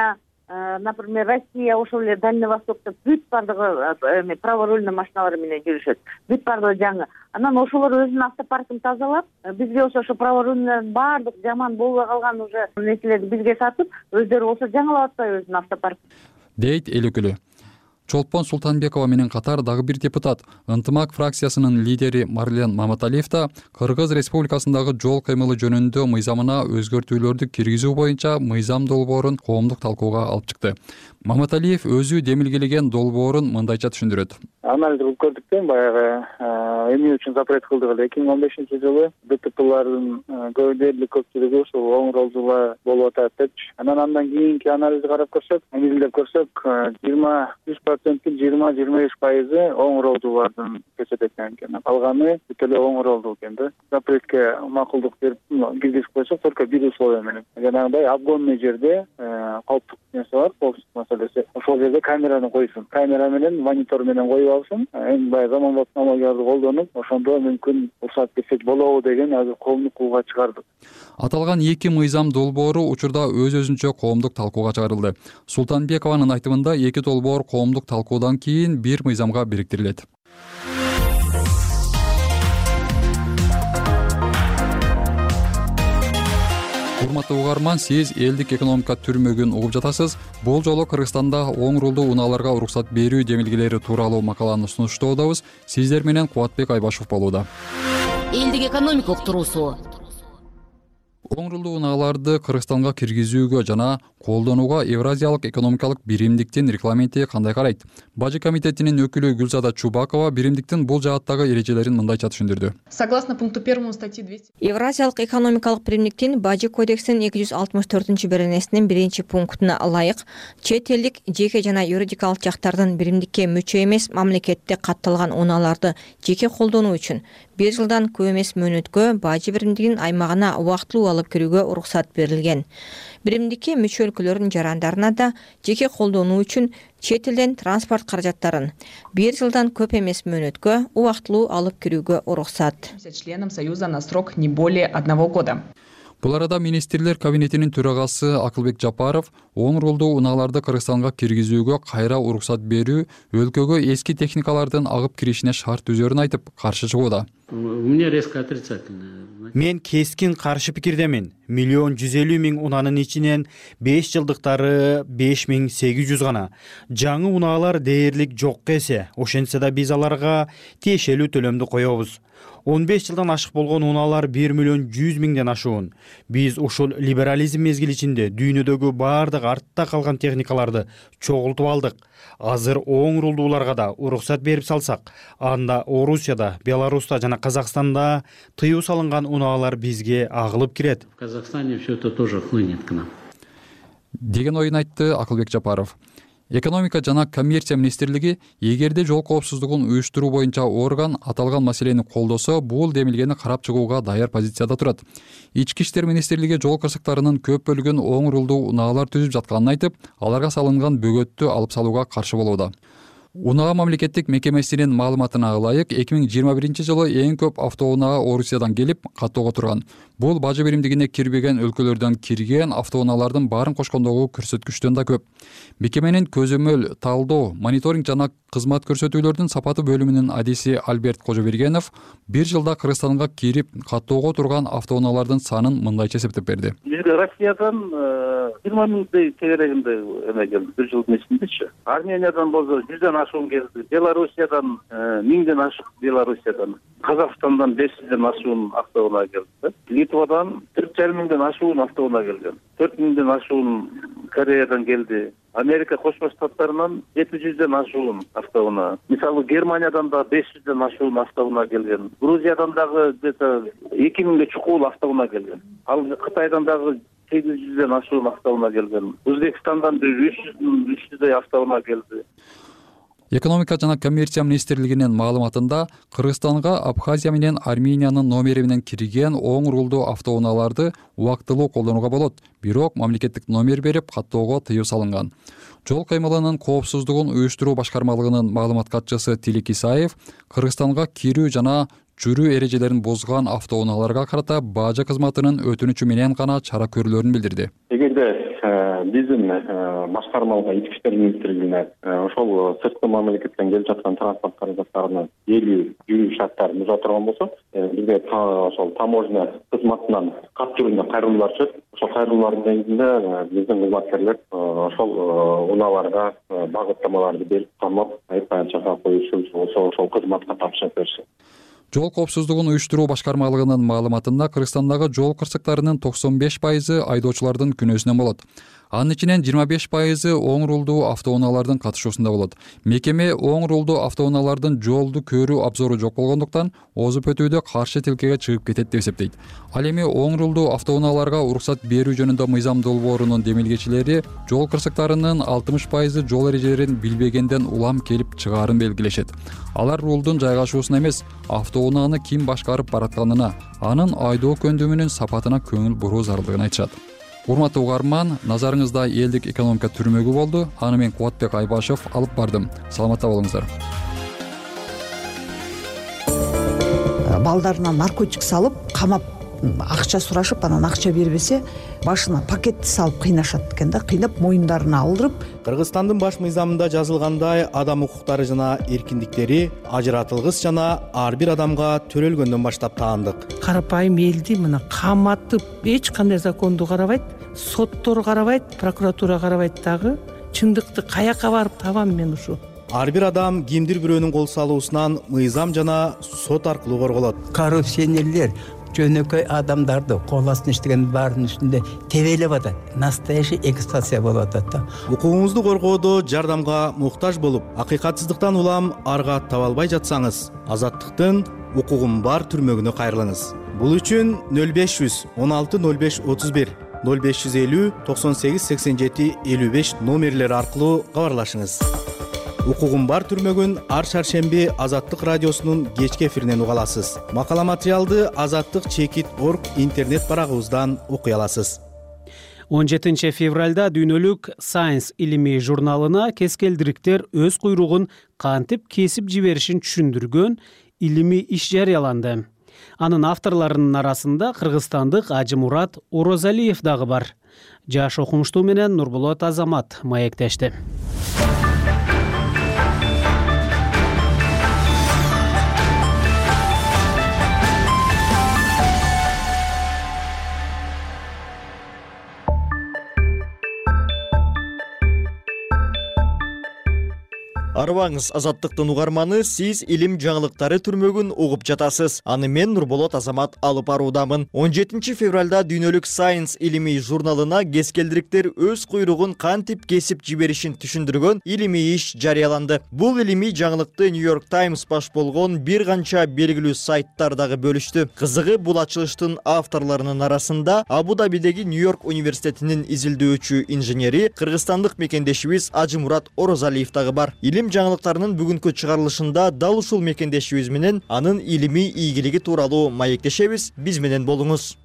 например, Россия ошол эле Дальний Востокто бүт баардыгы праворульный машиналар менен жүрүшөт. Бүт баардыгы жаңы. Анан ошолор өзүнүн автопаркын тазалап, бизге болсо ошо праворульныйлардын баардык жаман болбой калган уже нерселерди бизге сатып, өздөрү болсо жаңылап атпайбы өзүнүн автопаркын, дейт эл өкүлү. Чолпон Султанбекова менен катар дагы бир депутат, Ынтымак фракциясынын лидери Марлен Маматалиев да Кыргыз Республикасындагы жол кыймылы жөнүндө мыйзамына өзгөртүүлөрдү киргизүү боюнча мыйзам долбоорун коомдук талкууга алып чыкты. Маматалиев өзү демилгелеген долбоорун мындайча түшүндүрөт. Анализ кылып көрдүк баягы эмне үчүн запрет кылдык эле 2015-жылы ДТПлардын дээрлик көпчүлүгү ушул оң ролдуулар болуп атат депчи. Андан кийинки анализди карап көрсөк, негизинде көрсөк 20-30%, 20-25% оң ролдуулардын көрсөтөт экен. Калганы бүт эле оң ролдуу экен да. Запретке макулдук берип киргизип койсок, только бир условие менен. Жанагындай обгонный жерде кооптук нерсе бар, коопсуздук маселеси. Ошол жерде камераны койсун. Камера менен, монитор менен коюп алсын. Эң баягы заманбап технологияларды колдонуп, ошондо мүмкүн уруксат берсек болобу деген азыр коомдук кулга чыгардык. Аталган эки мыйзам долбоору учурда өз-өзүнчө коомдук талкууга чыгарылды. Султанбекованын айтымында эки долбоор коомдук талкуудан кийин бир мыйзамга бириктирилет. Урматтуу угарман, сиз элдик экономика түрмөгүн угуп жатасыз. Бул жолу Кыргызстанда оң рулдуу унааларга уруксат берүү демилгелери тууралуу макаланы сунуштоодобуз. Сиздер менен Кубатбек Айбашев болууда. Элдик экономика уктуруусу. Оң рулдуу унааларды Кыргызстанга киргизүүгө жана колдонууга Евразиялык экономикалык биримдиктин регламенти кандай карайт? Бажы комитетинин өкүлү Гүлзада Чубакова биримдиктин бул жааттагы эрежелерин мындайча түшүндүрдү. Согласно пункту 1 статьи 200. Евразиялык экономикалык биримдиктин Бажы кодексинин 264-беренесинин 1-пунктуна ылайык, чет элдик жеке жана юридикалык жактардын биримдикке мүчө эмес мамлекетте катталган унааларды жеке колдонуу үчүн 1 жылдан көп эмес мөөнөткө Бажы биримдигинин аймагына убактылуу алып кирүүгө уруксат берилген. Биримдикке мүчө өлкөлөрдүн жарандарына да жеке колдонуу үчүн чет элден транспорт каражаттарын 1 жылдан көп эмес мөөнөткө убактылуу алып кирүүгө уруксат. Членам Союза на срок не более 1 года. Бул арада министрлер кабинетинин төрагасы Акылбек Жапаров оң рулдуу унааларды Кыргызстанга киргизүүгө кайра уруксат берүү өлкөгө эски техникалардын агып киришине шарт түзөрүн айтып, каршы чыгууда. У меня резко отрицательное. Мен кескин каршы пикирдемин. 1,150,000 унаанын ичинен 5 жылдыктары 5800 гана. Жаңы унаалар дээрлик жокко эсе. Ошентсе да биз аларга тиешелүү төлөмдү коебуз. 15 жылдан ашык болгон унаалар 1,100,000 ашуун. Биз ушул либерализм мезгили ичинде дүйнөдөгү баардык артта калган техникаларды чогултуп алдык. Азыр оң рулдууларга да уруксат берип салсак, анда Орусияда, Беларуста жана Казакстанда тыюу салынган унаалар бизге агылып кирет. В Казахстане все это тоже хлынет к нам. Деген оюн айтты Акылбек Жапаров. Экономика жана коммерция министрлиги эгерде жол коопсуздугун уюштуруу боюнча орган аталган маселени колдосо, бул демилгени карап чыгууга даяр позицияда турат. Ички иштер министрлиги жол кырсыктарынын көп бөлүгүн оң рулдуу унаалар түзүп жатканын айтып, аларга салынган бөгөттү алып салууга каршы болууда. Унаа мамлекеттик мекемесинин маалыматына ылайык 2021-жылы эң көп автоунаа Орусиядан келип каттоого турган. Бул Бажы биримдигине кирбеген өлкөлөрдөн кирген автоунаалардын баарын кошкондогу көрсөткүчтөн да көп. Мекеменин көзөмөл, талдоо, мониторинг жана кызмат көрсөтүүлөрдүн сапаты бөлүмүнүн адиси Альберт Кожобергенов 1 жылда Кыргызстанга кирип каттоого турган автоунаалардын санын мындайча эсептеп берди. Бизге Россиядан 20 000 тегерегинде эме келди 1 жылдын ичиндечи. Армениядан болсо 100дөн ашуун келди. Белоруссиядан 1000ден ашык Белоруссиядан. Казакстандан 500ден ашуун автоунаа келди. Литвадан 4,5 ашуун автоунаа келген. 4,000ден ашуун Кореядан келди. Америка Кошмо Штаттарынан 700ден ашуун автоунаа. Мисалы Германиядан да 500ден ашуун автоунаа келген. Грузиядан дагы где-то 2000ге чукул автоунаа келген. Ал Кытайдан дагы 800ден ашуун автоунаа келген. Өзбекстандан 300дей автоунаа келди. Экономика жана коммерция министрлигинин маалыматында Кыргызстанга Абхазия менен Армениянын номери менен кирген оң рулдуу автоунааларды убактылуу колдонууга болот, бирок мамлекеттик номер берип каттоого тыюу салынган. Жол кыймылынын коопсуздугун уюштуруу башкармалыгынын маалымат катчысы Тилек Исаев Кыргызстанга кирүү жана жүрүү эрежелерин бузган автоунааларга карата бажы кызматынын өтүнүчү менен гана чара көрүлөрүн билдирди. Эгерде биздин башкармалык ички иштер министрлигине ошол сырткы мамлекеттен келип жаткан транспорт каражаттарынын 50-100 шарттарын буза турган болсо бизге ошол таможня кызматынан кат түрүндө кайрылуулар түшөт. Ошол кайрылуулардын негизинде биздин кызматкерлер ошол унааларга багыттамаларды берип камап айыппай чакырып коюшу ошол кызматка тапшырып беришет. Жол коопсуздугун уюштуруу башкармалыгынын маалыматында Кыргызстандагы жол кырсыктарынын 95% айдоочулардын күнөөсүнөн болот. Анын ичинен 25% оң рулдуу автоунаалардын катышуусунда болот. Мекеме оң рулдуу автоунаалардын жолду көрүү абзору жок болгондуктан озуп өтүүдө каршы тилкеге чыгып кетет деп эсептейт. Ал эми оң рулдуу автоунааларга уруксат берүү жөнүндө мыйзам долбоорунун демилгечилери жол кырсыктарынын 60% жол эрежелерин билбегенден улам келип чыгаарын белгилешет. Алар рулдун жайгашуусуна эмес, автоунааны ким башкарып баратканына, анын айдоо көндүмүнүн сапатына көңүл буруу зарылдыгын айтышат. Урматтуу угарман, назарыңызда элдик экономика түрмөгү болду. Аны мен Кубатбек Айбашев алып бардым. Саламатта болуңуздар. Балдарынан наркотик салып, камап акча сурашып, анан акча бербесе, башына пакетти салып кыйнашат экен да, кыйнап моюндарына алдырып. Кыргызстандын баш мыйзамында жазылгандай, адам укуктары жана эркиндиктери ажыратылгыс жана ар бир адамга төрөлгөндөн баштап таандык. Карапайым элди мына каматып, эч кандай законду карабайт, соттор карабайт, прокуратура карабайт дагы. Чындыкты каяка барып табам мен ушу? Ар бир адам кимдир бирөөнүн кол салуусунан мыйзам жана сот аркылуу корголот. Коррупционерлер жөнөкөй адамдарды кол астына иштеген баардын үстүндө тебелеп атат. Настоящий эксплуатация болуп атат да. Укугуңузду коргоодо жардамга муктаж болуп, акыйкатсыздыктан улам арга таба албай жатсаңыз, Азаттыктын укугум бар түрмөгүнө кайрылыңыз. Бул үчүн 0500 16 05 31 0550 98 87 55 номерлери аркылуу кабарлашыңыз. Укугум бар түрмөгүн ар шаршемби Азаттык радиосунун кечки эфиринен уга аласыз. Макала материалды azattik.org интернет барагыбыздан окуй аласыз. 17 февралда дүйнөлүк Science илимий журналына кескелдириктер өз куйругун кантип кесип жиберишин түшүндүргөн илимий иш жарыяланды. Анын авторлорунун арасында кыргызстандык Ажымурат Орозалиев дагы бар. Жаш окумуштуу менен Нурболот Азамат маектешти. Арыбаңыз, Азаттыктын угарманы, сиз илим жаңылыктары түрмөгүн угуп жатасыз. Аны мен Нурболот Азамат алып баруудамын. 17 февралда дүйнөлүк Science илимий журналына кескелдириктер өз куйругун кантип кесип жиберишин түшүндүргөн илимий иш жарыяланды. Бул илимий жаңылыкты New York Times баш болгон бир канча белгилүү сайттар дагы бөлүштү. Кызыгы, бул ачылыштын авторлорунун арасында Абу-Дабидеги New York университетинин изилдөөчү инженери, кыргызстандык мекендешибиз Ажымурат Орозалиев дагы бар. Илим жаңылыктарынын бүгүнкү чыгарылышында дал ушул мекендешибиз менен анын илимий ийгилиги тууралуу маектешебиз. Биз менен болуңуз.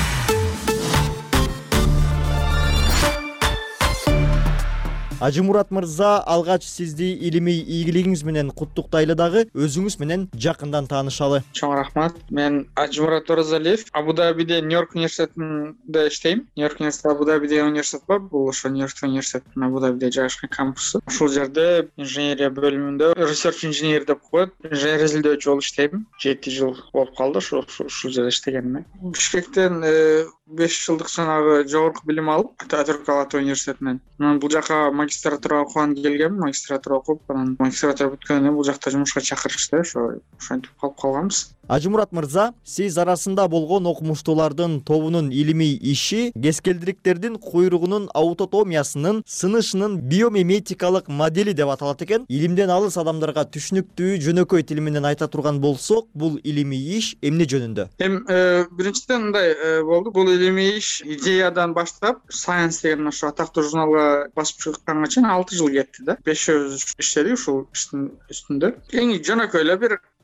Ажымурат мырза, алгач сизди илимий ийгилигиңиз менен куттуктайлы дагы, өзүңүз менен жакындан таанышалы. Чоң рахмат. Мен Ажымурат Орозалиев, Абу-Дабиде Нью-Йорк университетинде иштейм. Нью-Йорк университети Абу-Дабиде университет бар. Бул ошо Нью-Йорк университетинин Абу-Дабиде жайгашкан кампусу. Ушул жерде инженерия бөлүмүндө research engineer деп коет. Инженер изилдөөчү болуп иштейм. 7 жыл болуп калды ушул жерде иштегениме. Бишкектен 5 жылдык жанагы жогорку билим алып, Ататүрк Алатау университетинен. Анан бул жака магистратура окуган келгем, магистратура окуп, анан магистратура бүткөндөн кийин бул жакта жумушка чакырышты, ошентип калып калганбыз. Ажымурат мырза, сиз арасында болгон окумуштуулардын тобунун илимий иши кескелдириктердин куйругунун аутотомиясынын сынышынын биомиметикалык модели деп аталат экен. Илимден алыс адамдарга түшүнүктүү жөнөкөй тил менен айта турган болсок, бул илимий иш эмне жөнүндө? Биринчиден мындай болду. Бул илимий иш идеядан баштап Science деген ошо атактуу журналга басып чыкканга чейин 6 жыл кетти да. 5 жыл иштедик ушул иштин үстүндө. Эң жөнөкөй эле бир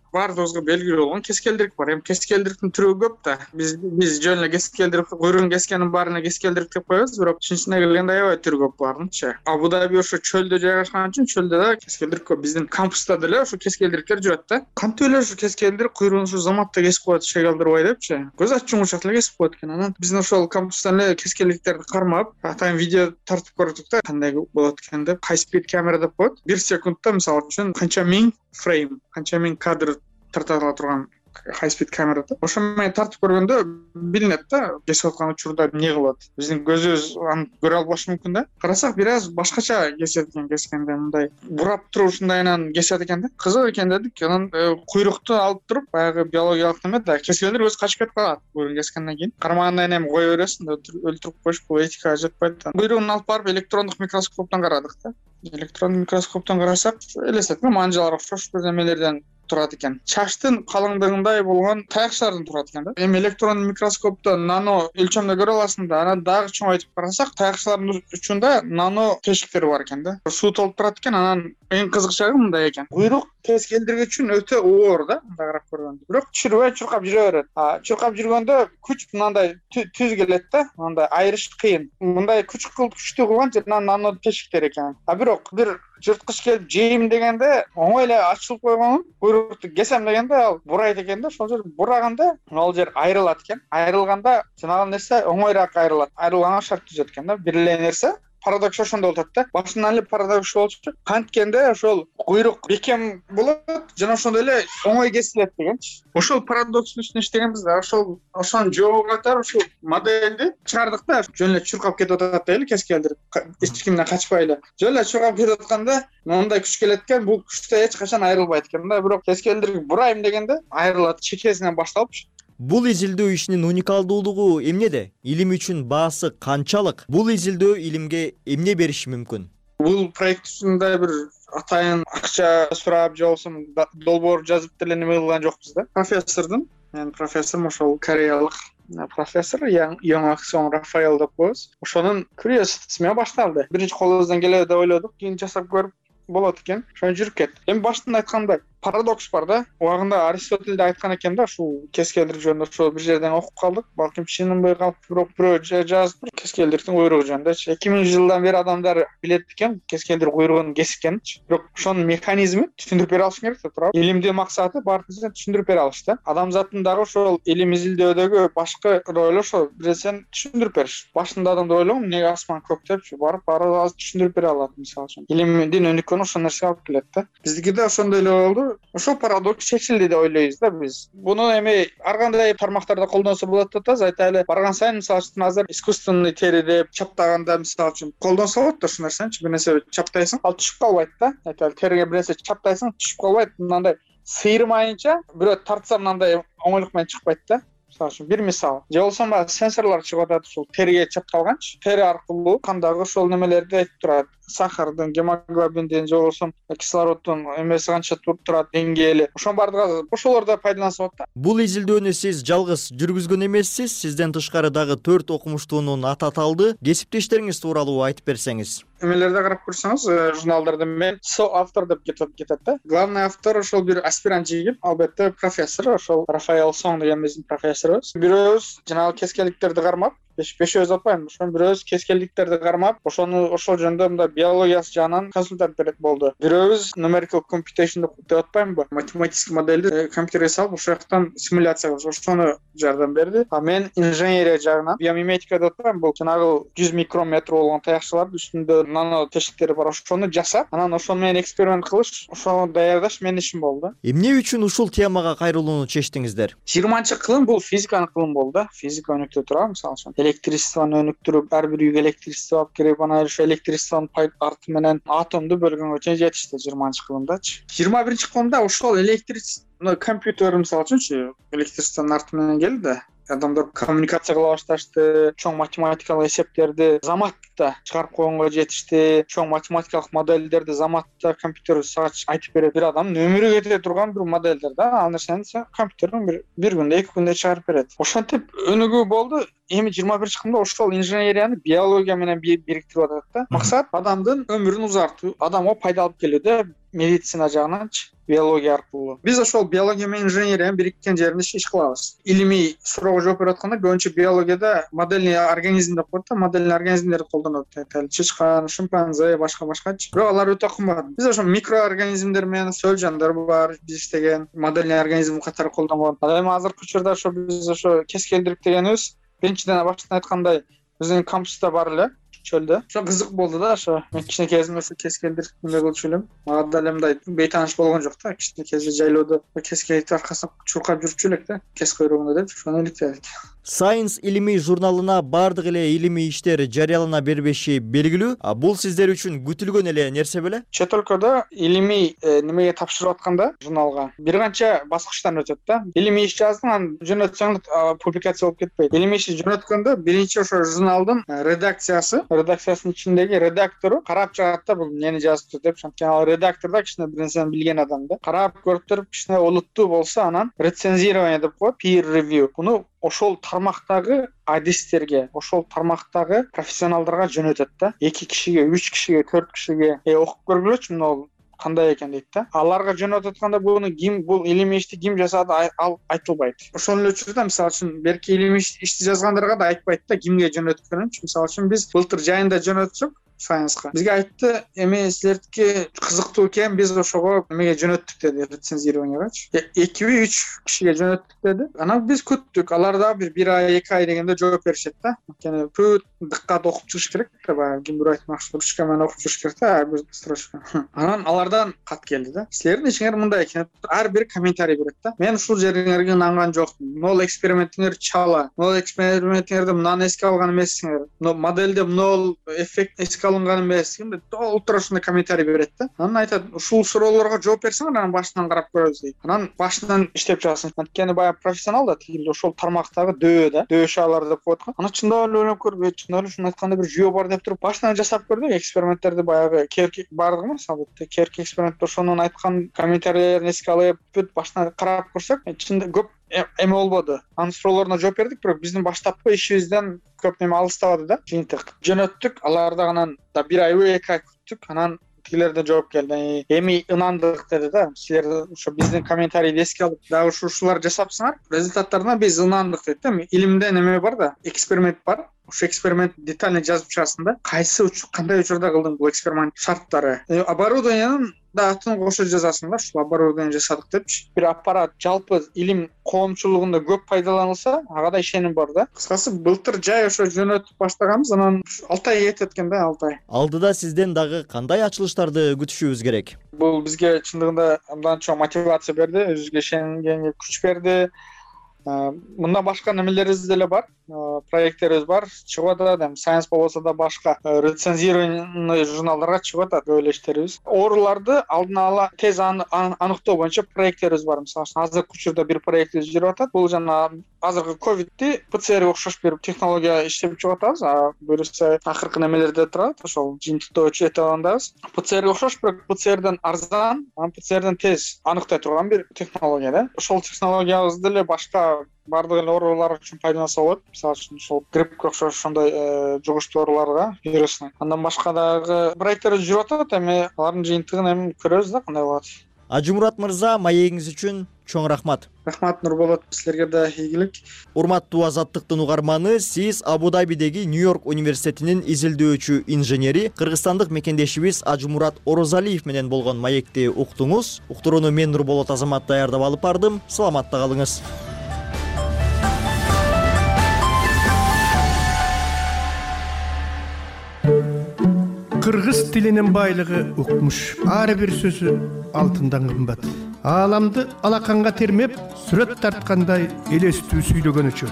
баарыбызга белгилүү болгон кескелдирик бар. Эми кескелдириктин түрү көп да. Биз жөн эле кескелдирик куйругун кескенин баарына кескелдирик деп коебуз, бирок чынчысына келгенде аябай түрү көп барынчы. Абу Даби ошо чөлдө жайгашкан үчүн чөлдө да кескелдирик көп. Биздин кампуста деле ошо кескелдириктер жүрөт да. Кантип эле ошо кескелдирик куйругун ушу заматта кесип коет, шек алдырбай депчи. Көз ачуңучак эле кесип коет экен. Анан биздин ошол кампустан эле кескелдириктерди кармап, атайын видео тартып көрдүк да, кандай болот экен деп. High speed камера деп коет. 1 секундта мисалы үчүн канча миң фрейм, канча миң кадр тарта ала турган high speed камерада. Ошо менен тартып көргөндө билинет да, кесип аткан учурда эмне кылат. Биздин көзүбүз аны көрө албашы мүмкүн да. Карасак бир аз башкача кесет экен, кескенде мындай бурап туруп ушундайынан кесет экен да. Кызык экен дедик. Анан куйрукту алып туруп, баягы биологиялык неме да, кескендер өзү качып кетип калат. Куйругун кескенден кийин кармагандан эми кое бересиң да, өлтүрүп коюш бул этикага жетпейт да. Куйругун алып барып электрондук микроскоптон карадык да. Электрондук микроскоптон карасак, элестетме манжалар окшош бир немелерден турат экен. Чачтын калыңдыгындай болгон таякчалардан турат экен да. Эми электрондук микроскопто нано өлчөмдө көрө аласың да. Анан дагы чоңойтуп карасак, таякчалардын учунда нано тешиктер бар экен да. Суу толуп турат экен. Анан эң кызык жагы мындай экен. Куйрук кескелдирик үчүн өтө оор да, мындай карап көргөндө. Бирок түшүрбөй чуркап жүрө берет. Чуркап жүргөндө күч мындай түз келет да. Мындай айырыш кыйын. Мындай күчтүү кылган жана нано тешиктер экен. Бирок бир жырткыч келип жейм дегенде оңой эле ачылып койгон, куйрукту кесем дегенде ал бурайт экен да. Ошол жер бураганда ал жер айрылат экен. Айрылганда жанагы нерсе оңойраак айрылат. Айрылганга шарт түзөт экен да. Бир эле нерсе парадокс ошондо болот да. Башынан эле парадокс болчу. Канткенде ошол куйрук бекем болот жана ошондой эле оңой кесилет дегенчи. Ошол парадокстун үстүнө иштегенбиз да. Ошонун жообу катары ушул модельди чыгардык да. Жөн эле чуркап кетип атат дейли кескелдир. Эч кимден качпай эле. Жөн эле чуркап кетип атканда мындай күч келет экен. Бул күчтө эч качан айрылбайт экен да. Бирок кескелдир бурайм дегенде айрылат, чекесинен башталып. Бул изилдөө ишинин уникалдуулугу эмнеде? Илим үчүн баасы канчалык? Бул изилдөө илимге эмне бериши мүмкүн? Бул проект үчүндө бир атайын акча сурап же болбосо долбоор жазып деле неме кылган жокпуз да. Профессордун, мен профессорум ошол кореялык профессор Йонгаксон Рафаэл деп коебуз. Ошонун curiosity менен башталды. Биринчи колубуздан келеби деп ойлодук, кийин жасап көрүп болот экен. Ошону жүрүп кетти. Эми башында айткандай парадокс бар да. Убагында Аристотель да айткан экен да, ушул кескелдирик жөнүндө ошо бир жерден окуп калдык. Балким чынынбай калып, бирок бирөө жазып кескелдириктин куйругу жөнүндө. 2000 жылдан бери адамдар билет экен кескелдирик куйругун кескенин. Бирок ошонун механизми түшүндүрүп бере алыш керек да, туура. Илимдин максаты баардыгын түшүндүрүп бере алыш да. Адамзаттын дагы ошол илим изилдөөдөгү башкы ролу ошо бир нерсени түшүндүрүп бериш. Башында адамдар ойлогон, эмнеге асман көк депчи, барып аз түшүндүрүп бере алат мисалы үчүн. Илимдин өнүккөнү ошол нерсеге алып келет да. Биздики да ошондой эле болду. Ошол парадокс чечилди деп ойлойбуз да биз. Буну эми ар кандай тармактарда колдонсо болот деп атабыз. Айтайлы, барган сайын мисалы үчүн азыр искусственный тери деп чаптаганда мисалы үчүн колдонсо болот да, ушул нерсени бир нерсе чаптайсың, ал түшүп калбайт да. Айтайлы, териге бир нерсе чаптайсың, түшүп калбайт. Мындай сыйырмайынча бирөө тартса мындай оңойлук менен чыкпайт да. Мисалы үчүн бир мисал. Же болбосо сенсорлор чыгып атат ушул териге чапталганчы. Тери аркылуу кандагы ошол немелерди айтып турат. Сахардын, гемоглобиндин, же болбосо кислороддун эмеси канча турат, деңгээли. Ошонун баардыгы ошолордо пайдаланса болот да. Бул изилдөөнү сиз жалгыз жүргүзгөн эмессиз. Сизден тышкары дагы 4 окумуштуунун аты аталды. Кесиптештериңиз тууралуу айтып берсеңиз. Эмелерде карап көрсөңүз, журналдарда мен автор деп кетет да. Главный автор ошол бир аспирант жигит, албетте профессор, ошол Рафаэл Сон деген биздин профессорубуз. Бирөөбүз жанагы кескелдиктерди кармап, бешөөбүз атпайм, ошон бирөөбүз кескелдиктерди кармап, ошону ошол жөнүндө мындай биологиясы жагынан консультант берет болду. Бирөөбүз numerical computation деп атпаймынбы? Математический модельди компьютерге салып, ошол жактан симуляция кылып, ошону жардам берди. А мен инженерия жагынан биомиметика деп атпаймын, бул жанагы 100 микрометр болгон таякчалардын үстүндө нано тешиктери бар, ошону жасап, анан ошону менен эксперимент кылыш, ошону даярдаш менин ишим болду. Эмне үчүн ушул темага кайрылууну чечтиңиздер? 20-кылым бул физиканын кылым болду да. Физика өнүктүрө турат, мисалы үчүн электричествону өнүктүрүп, ар бир үйгө электричество алып кирип, анан ошо электричествонун арты менен атомду бөлгөнгө чейин жетишти 20-кылымдачы. 21-кылымда ошол электричество компьютер мисалы үчүнчү электричествонун арты менен келди да. Адамдар коммуникация кыла башташты, чоң математикалык эсептерди заматта чыгарып койгонго жетишти, чоң математикалык модельдерди заматта компьютер саат айтып берет. Бир адамдын өмүрү кете турган бир модельдер да, ал нерсени компьютердин бир күндө, 2 күндө чыгарып берет. Ошентип өнүгүү болду. эми 21 кылымда ошол инженерияны биология менен бириктирип атат да. Максат адамдын өмүрүн узартуу, адамга пайда алып келүү да, медицина жагынанчы, биология аркылуу. Биз ошол биология менен инженериянын бириккен жеринде иш кылабыз. Илимий суроого жооп берип атканда көбүнчө биологияда модельный организм деп коет да, модельный организмдерди колдонот. Чычкан, шимпанзе, башка-башкачы. Бирок алар өтө кымбат. Биз ошо микроорганизмдер менен сөл жандар бар, биз иштеген модельный организм катары колдонгон. Ал эми азыркы учурда ошо биз ошо кескелдирик дегенибиз биринчиден баштан айткандай биздин кампуста бар эле, чөлдө. Ошо кызык болду да, ошо мен кичине кезимде ошо кескелдирик эмне кылчу элем. Мага да мындай бейтааныш болгон жок да, кичине кезде жайлоодо кескелдирик аркасына чуркап жүрчү элек да, кес койрогунда деп ошону иликтедик. Science илимий журналына бардык эле илимий иштер жарыялана бербеши белгилүү. Бул сиздер үчүн күтүлгөн эле нерсе беле? Чет өлкөдө илимий немеге тапшырып атканда журналга бир канча баскычтан өтөт да. Илимий иш жаздың, анан жөнөтсөң публикация болуп кетпейт. Илимий иш жөнөткөндө биринчи ошо журналдын редакциясынын ичиндеги редактору карап чыгат да, бул эмнени жазыптыр деп. Анткени ал редактор да кичине бир нерсени билген адам да. Карап көрүп туруп кичине олуттуу болсо анан рецензирование деп коет, peer review. Буну ошол тармактагы адистерге, ошол тармактагы профессионалдарга жөнөтөт да. 2 кишиге, 3 кишиге, 4 кишиге окуп көргүлөчү, мына кандай экен дейт да. Аларга жөнөтүп атканда буну ким, бул илимий ишти ким жасады айтылбайт. Ошол эле учурда мисалы үчүн берки илимий ишти жазгандарга да айтпайт да кимге жөнөткөнүн. Мисалы үчүн биз былтыр жайында жөнөтсөк Science-га. Бизге айтты, эми силердики кызыктуу экен, биз ошого эмеге жөнөттүк деди, рецензированиягачы. 2-3 кишиге жөнөттүк деди. Анан биз күттүк. Алар да бир ай, 2 ай дегенде жооп беришет да. Анткени бүт дыккат окуп чыгыш керек да, баягы ким бир айтмакчы ручка менен окуп чыгыш керек да, бир строчка. Анан алардан кат келди да. Силердин ишиңер мындай экен. Ар бир комментарий берет да. Мен ушул жериңерге ынанган жокмун. Могул экспериментиңер чала. Могул экспериментиңерди мынаны эске алган эмессиңер. Модельде могул эффект алынган эмес, толтура ушундай комментарий берет да. Анан айтат, ушул суроолорго жооп берсеңер, анан башынан карап көрөбүз дейт. Анан башынан иштеп чыгасың. Анткени баягы профессионал да, тигил ошол тармактагы дөө да, дөө шаалар деп коет го. Анан чындап эле ойлонуп көрүп, чындап эле ушуну айтканда бир жүйө бар деп туруп, башынан жасап көрдүк эксперименттерди, баягы керки бардыгы мисалы керки экспериментте ошонун айткан комментарийлерин эске алып, бүт башынан карап көрсөк, чында көп эме болбоду. Анын суроолоруна жооп бердик, бирок биздин баштапкы ишибизден көп неме алыстабады да. Жыйынтык жөнөттүк, аларда анан да 1 ай, 2 ай күттүк, анан тилерде жооп келди. Эми ынандык деди да. Силер ошо биздин комментарийди эске алып, дагы ушулар жасапсыңар, результаттарына биз ынандык дейт да. Илимде неме бар да, эксперимент бар. Ошо эксперимент детально жазып чыгасың да. Кандай учурда кылдың бул эксперимент шарттары. Оборудованиянын да атын кошо жазасың да, ушул оборудование жасадык депчи. Бир аппарат жалпы илим коомчулугунда көп пайдаланылса, ага да ишеним бар да. Кыскасы былтыр жай ошо жөнөтүп баштаганбыз, анан 6 ай кетет экен да, 6 ай. Алдыда сизден дагы кандай ачылыштарды күтүшүбүз керек? Бул бизге чындыгында абдан чоң мотивация берди, өзүбүзгө ишенгенге күч берди. Мындан башка немелерибиз деле бар, проекттерибиз бар, чыгып атат. Science болбосо да башка рецензированный журналдарга чыгып атат көп эле иштерибиз. Ооруларды алдын ала тез аныктоо боюнча проекттерибиз бар. Мисалы, азыркы учурда бир проектибиз жүрүп атат. Бул жана азыркы ковидти ПЦР окшош бир технология иштеп чыгып атабыз. Буюрса акыркы немелерде турат, ошол жыйынтыктоо өчөт алгандабыз. ПЦР окшош, бирок ПЦРден арзан, ПЦРден тез аныктай турган бир технология да. Ошол технологиябызды деле башка бардык эле оорулар үчүн пайдаланса болот. Мисалы үчүн ошол гриппке окшош ошондой жугуштуу ооруларга, вирусный. Андан башка дагы проекттер жүрүп атат, эми алардын жыйынтыгын эми көрөбүз да кандай болот. Ажымурат мырза, маегиңиз үчүн чоң рахмат. Рахмат Нурболот, силерге да ийгилик. Урматтуу Азаттыктын угарманы, сиз Абу-Дабидеги Нью-Йорк университетинин изилдөөчү инженери, кыргызстандык мекендешибиз Ажымурат Орозалиев менен болгон маекти уктуңуз. Уктурууну мен Нурболот Азамат даярдап алып бардым. Саламатта калыңыз. Кыргыз тилинин байлыгы укмуш. Ар бир сөзү алтындан кымбат. Ааламды алаканга термеп, сүрөт тарткандай элестүү сүйлөгөн үчүн.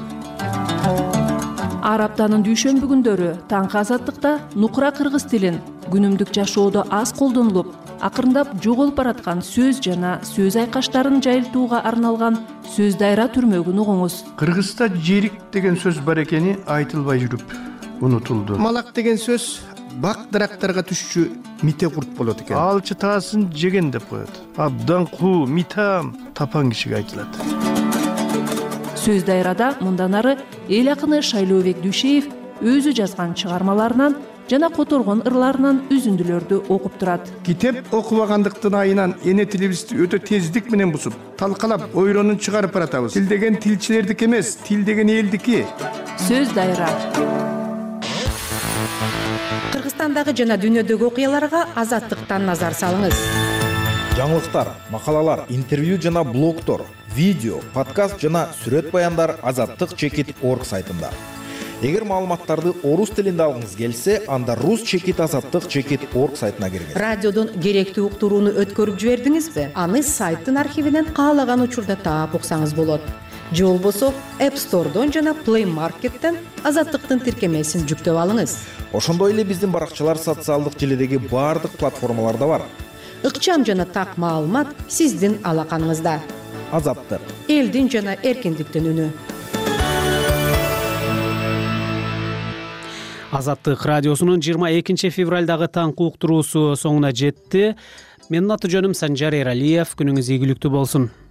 Ар аптанын дүйшөмбү күндөрү таңкы Азаттыкта нукура кыргыз тилин күнүмдүк жашоодо аз колдонулуп, акырындап жоголуп бараткан сөз жана сөз айкаштарын жайылтууга арналган сөз дайра түрмөгүн угуңуз. Кыргызда жерик деген сөз бар экени айтылбай жүрүп унутулду. Малак деген сөз бак дарактарга түшчү мите курт болот экен. Алчы таасын жеген деп коет. Абдан куу, митам тапан кишиге айтылат. сөз дайрада мындан ары эл акыны Шайлообек Дүйшеев өзү жазган чыгармаларынан жана которгон ырларынан үзүндүлөрдү окуп турат. Китеп окубагандыктын айынан эне тилибизди өтө тездик менен бузуп, талкалап, ойронун чыгарып баратабыз. Тил деген тилчилердики эмес, тил деген элдики. Сөз дайра. Кыргызстандагы жана дүйнөдөгү окуяларга Азаттыктан назар салыңыз. Жаңылыктар, макалалар, интервью жана блогтор, видео, подкаст жана сүрөт баяндар azattik.org сайтында. Эгер маалыматтарды орус тилинде алгыңыз келсе, анда rus-azattik.org сайтына киргиз. Радиодон керектүү уктурууну өткөрүп жибердиңизби? Аны сайттын архивинен каалаган учурда таап уксаңыз болот. Же болбосо App Store'дон жана Play Market'тен Азаттыктын тиркемесин жүктөп алыңыз. Ошондой эле биздин баракчалар социалдык желидеги баардык платформаларда бар. Ыкчам жана так маалымат сиздин алаканыңызда. Азаттык. Элдин жана эркиндиктин үнү. Азаттык радиосунун 22 февралдагы таңкы уктуруусу соңуна жетти. Менин аты жөнүм Санжар Эралиев. Күнүңүз ийгиликтүү болсун.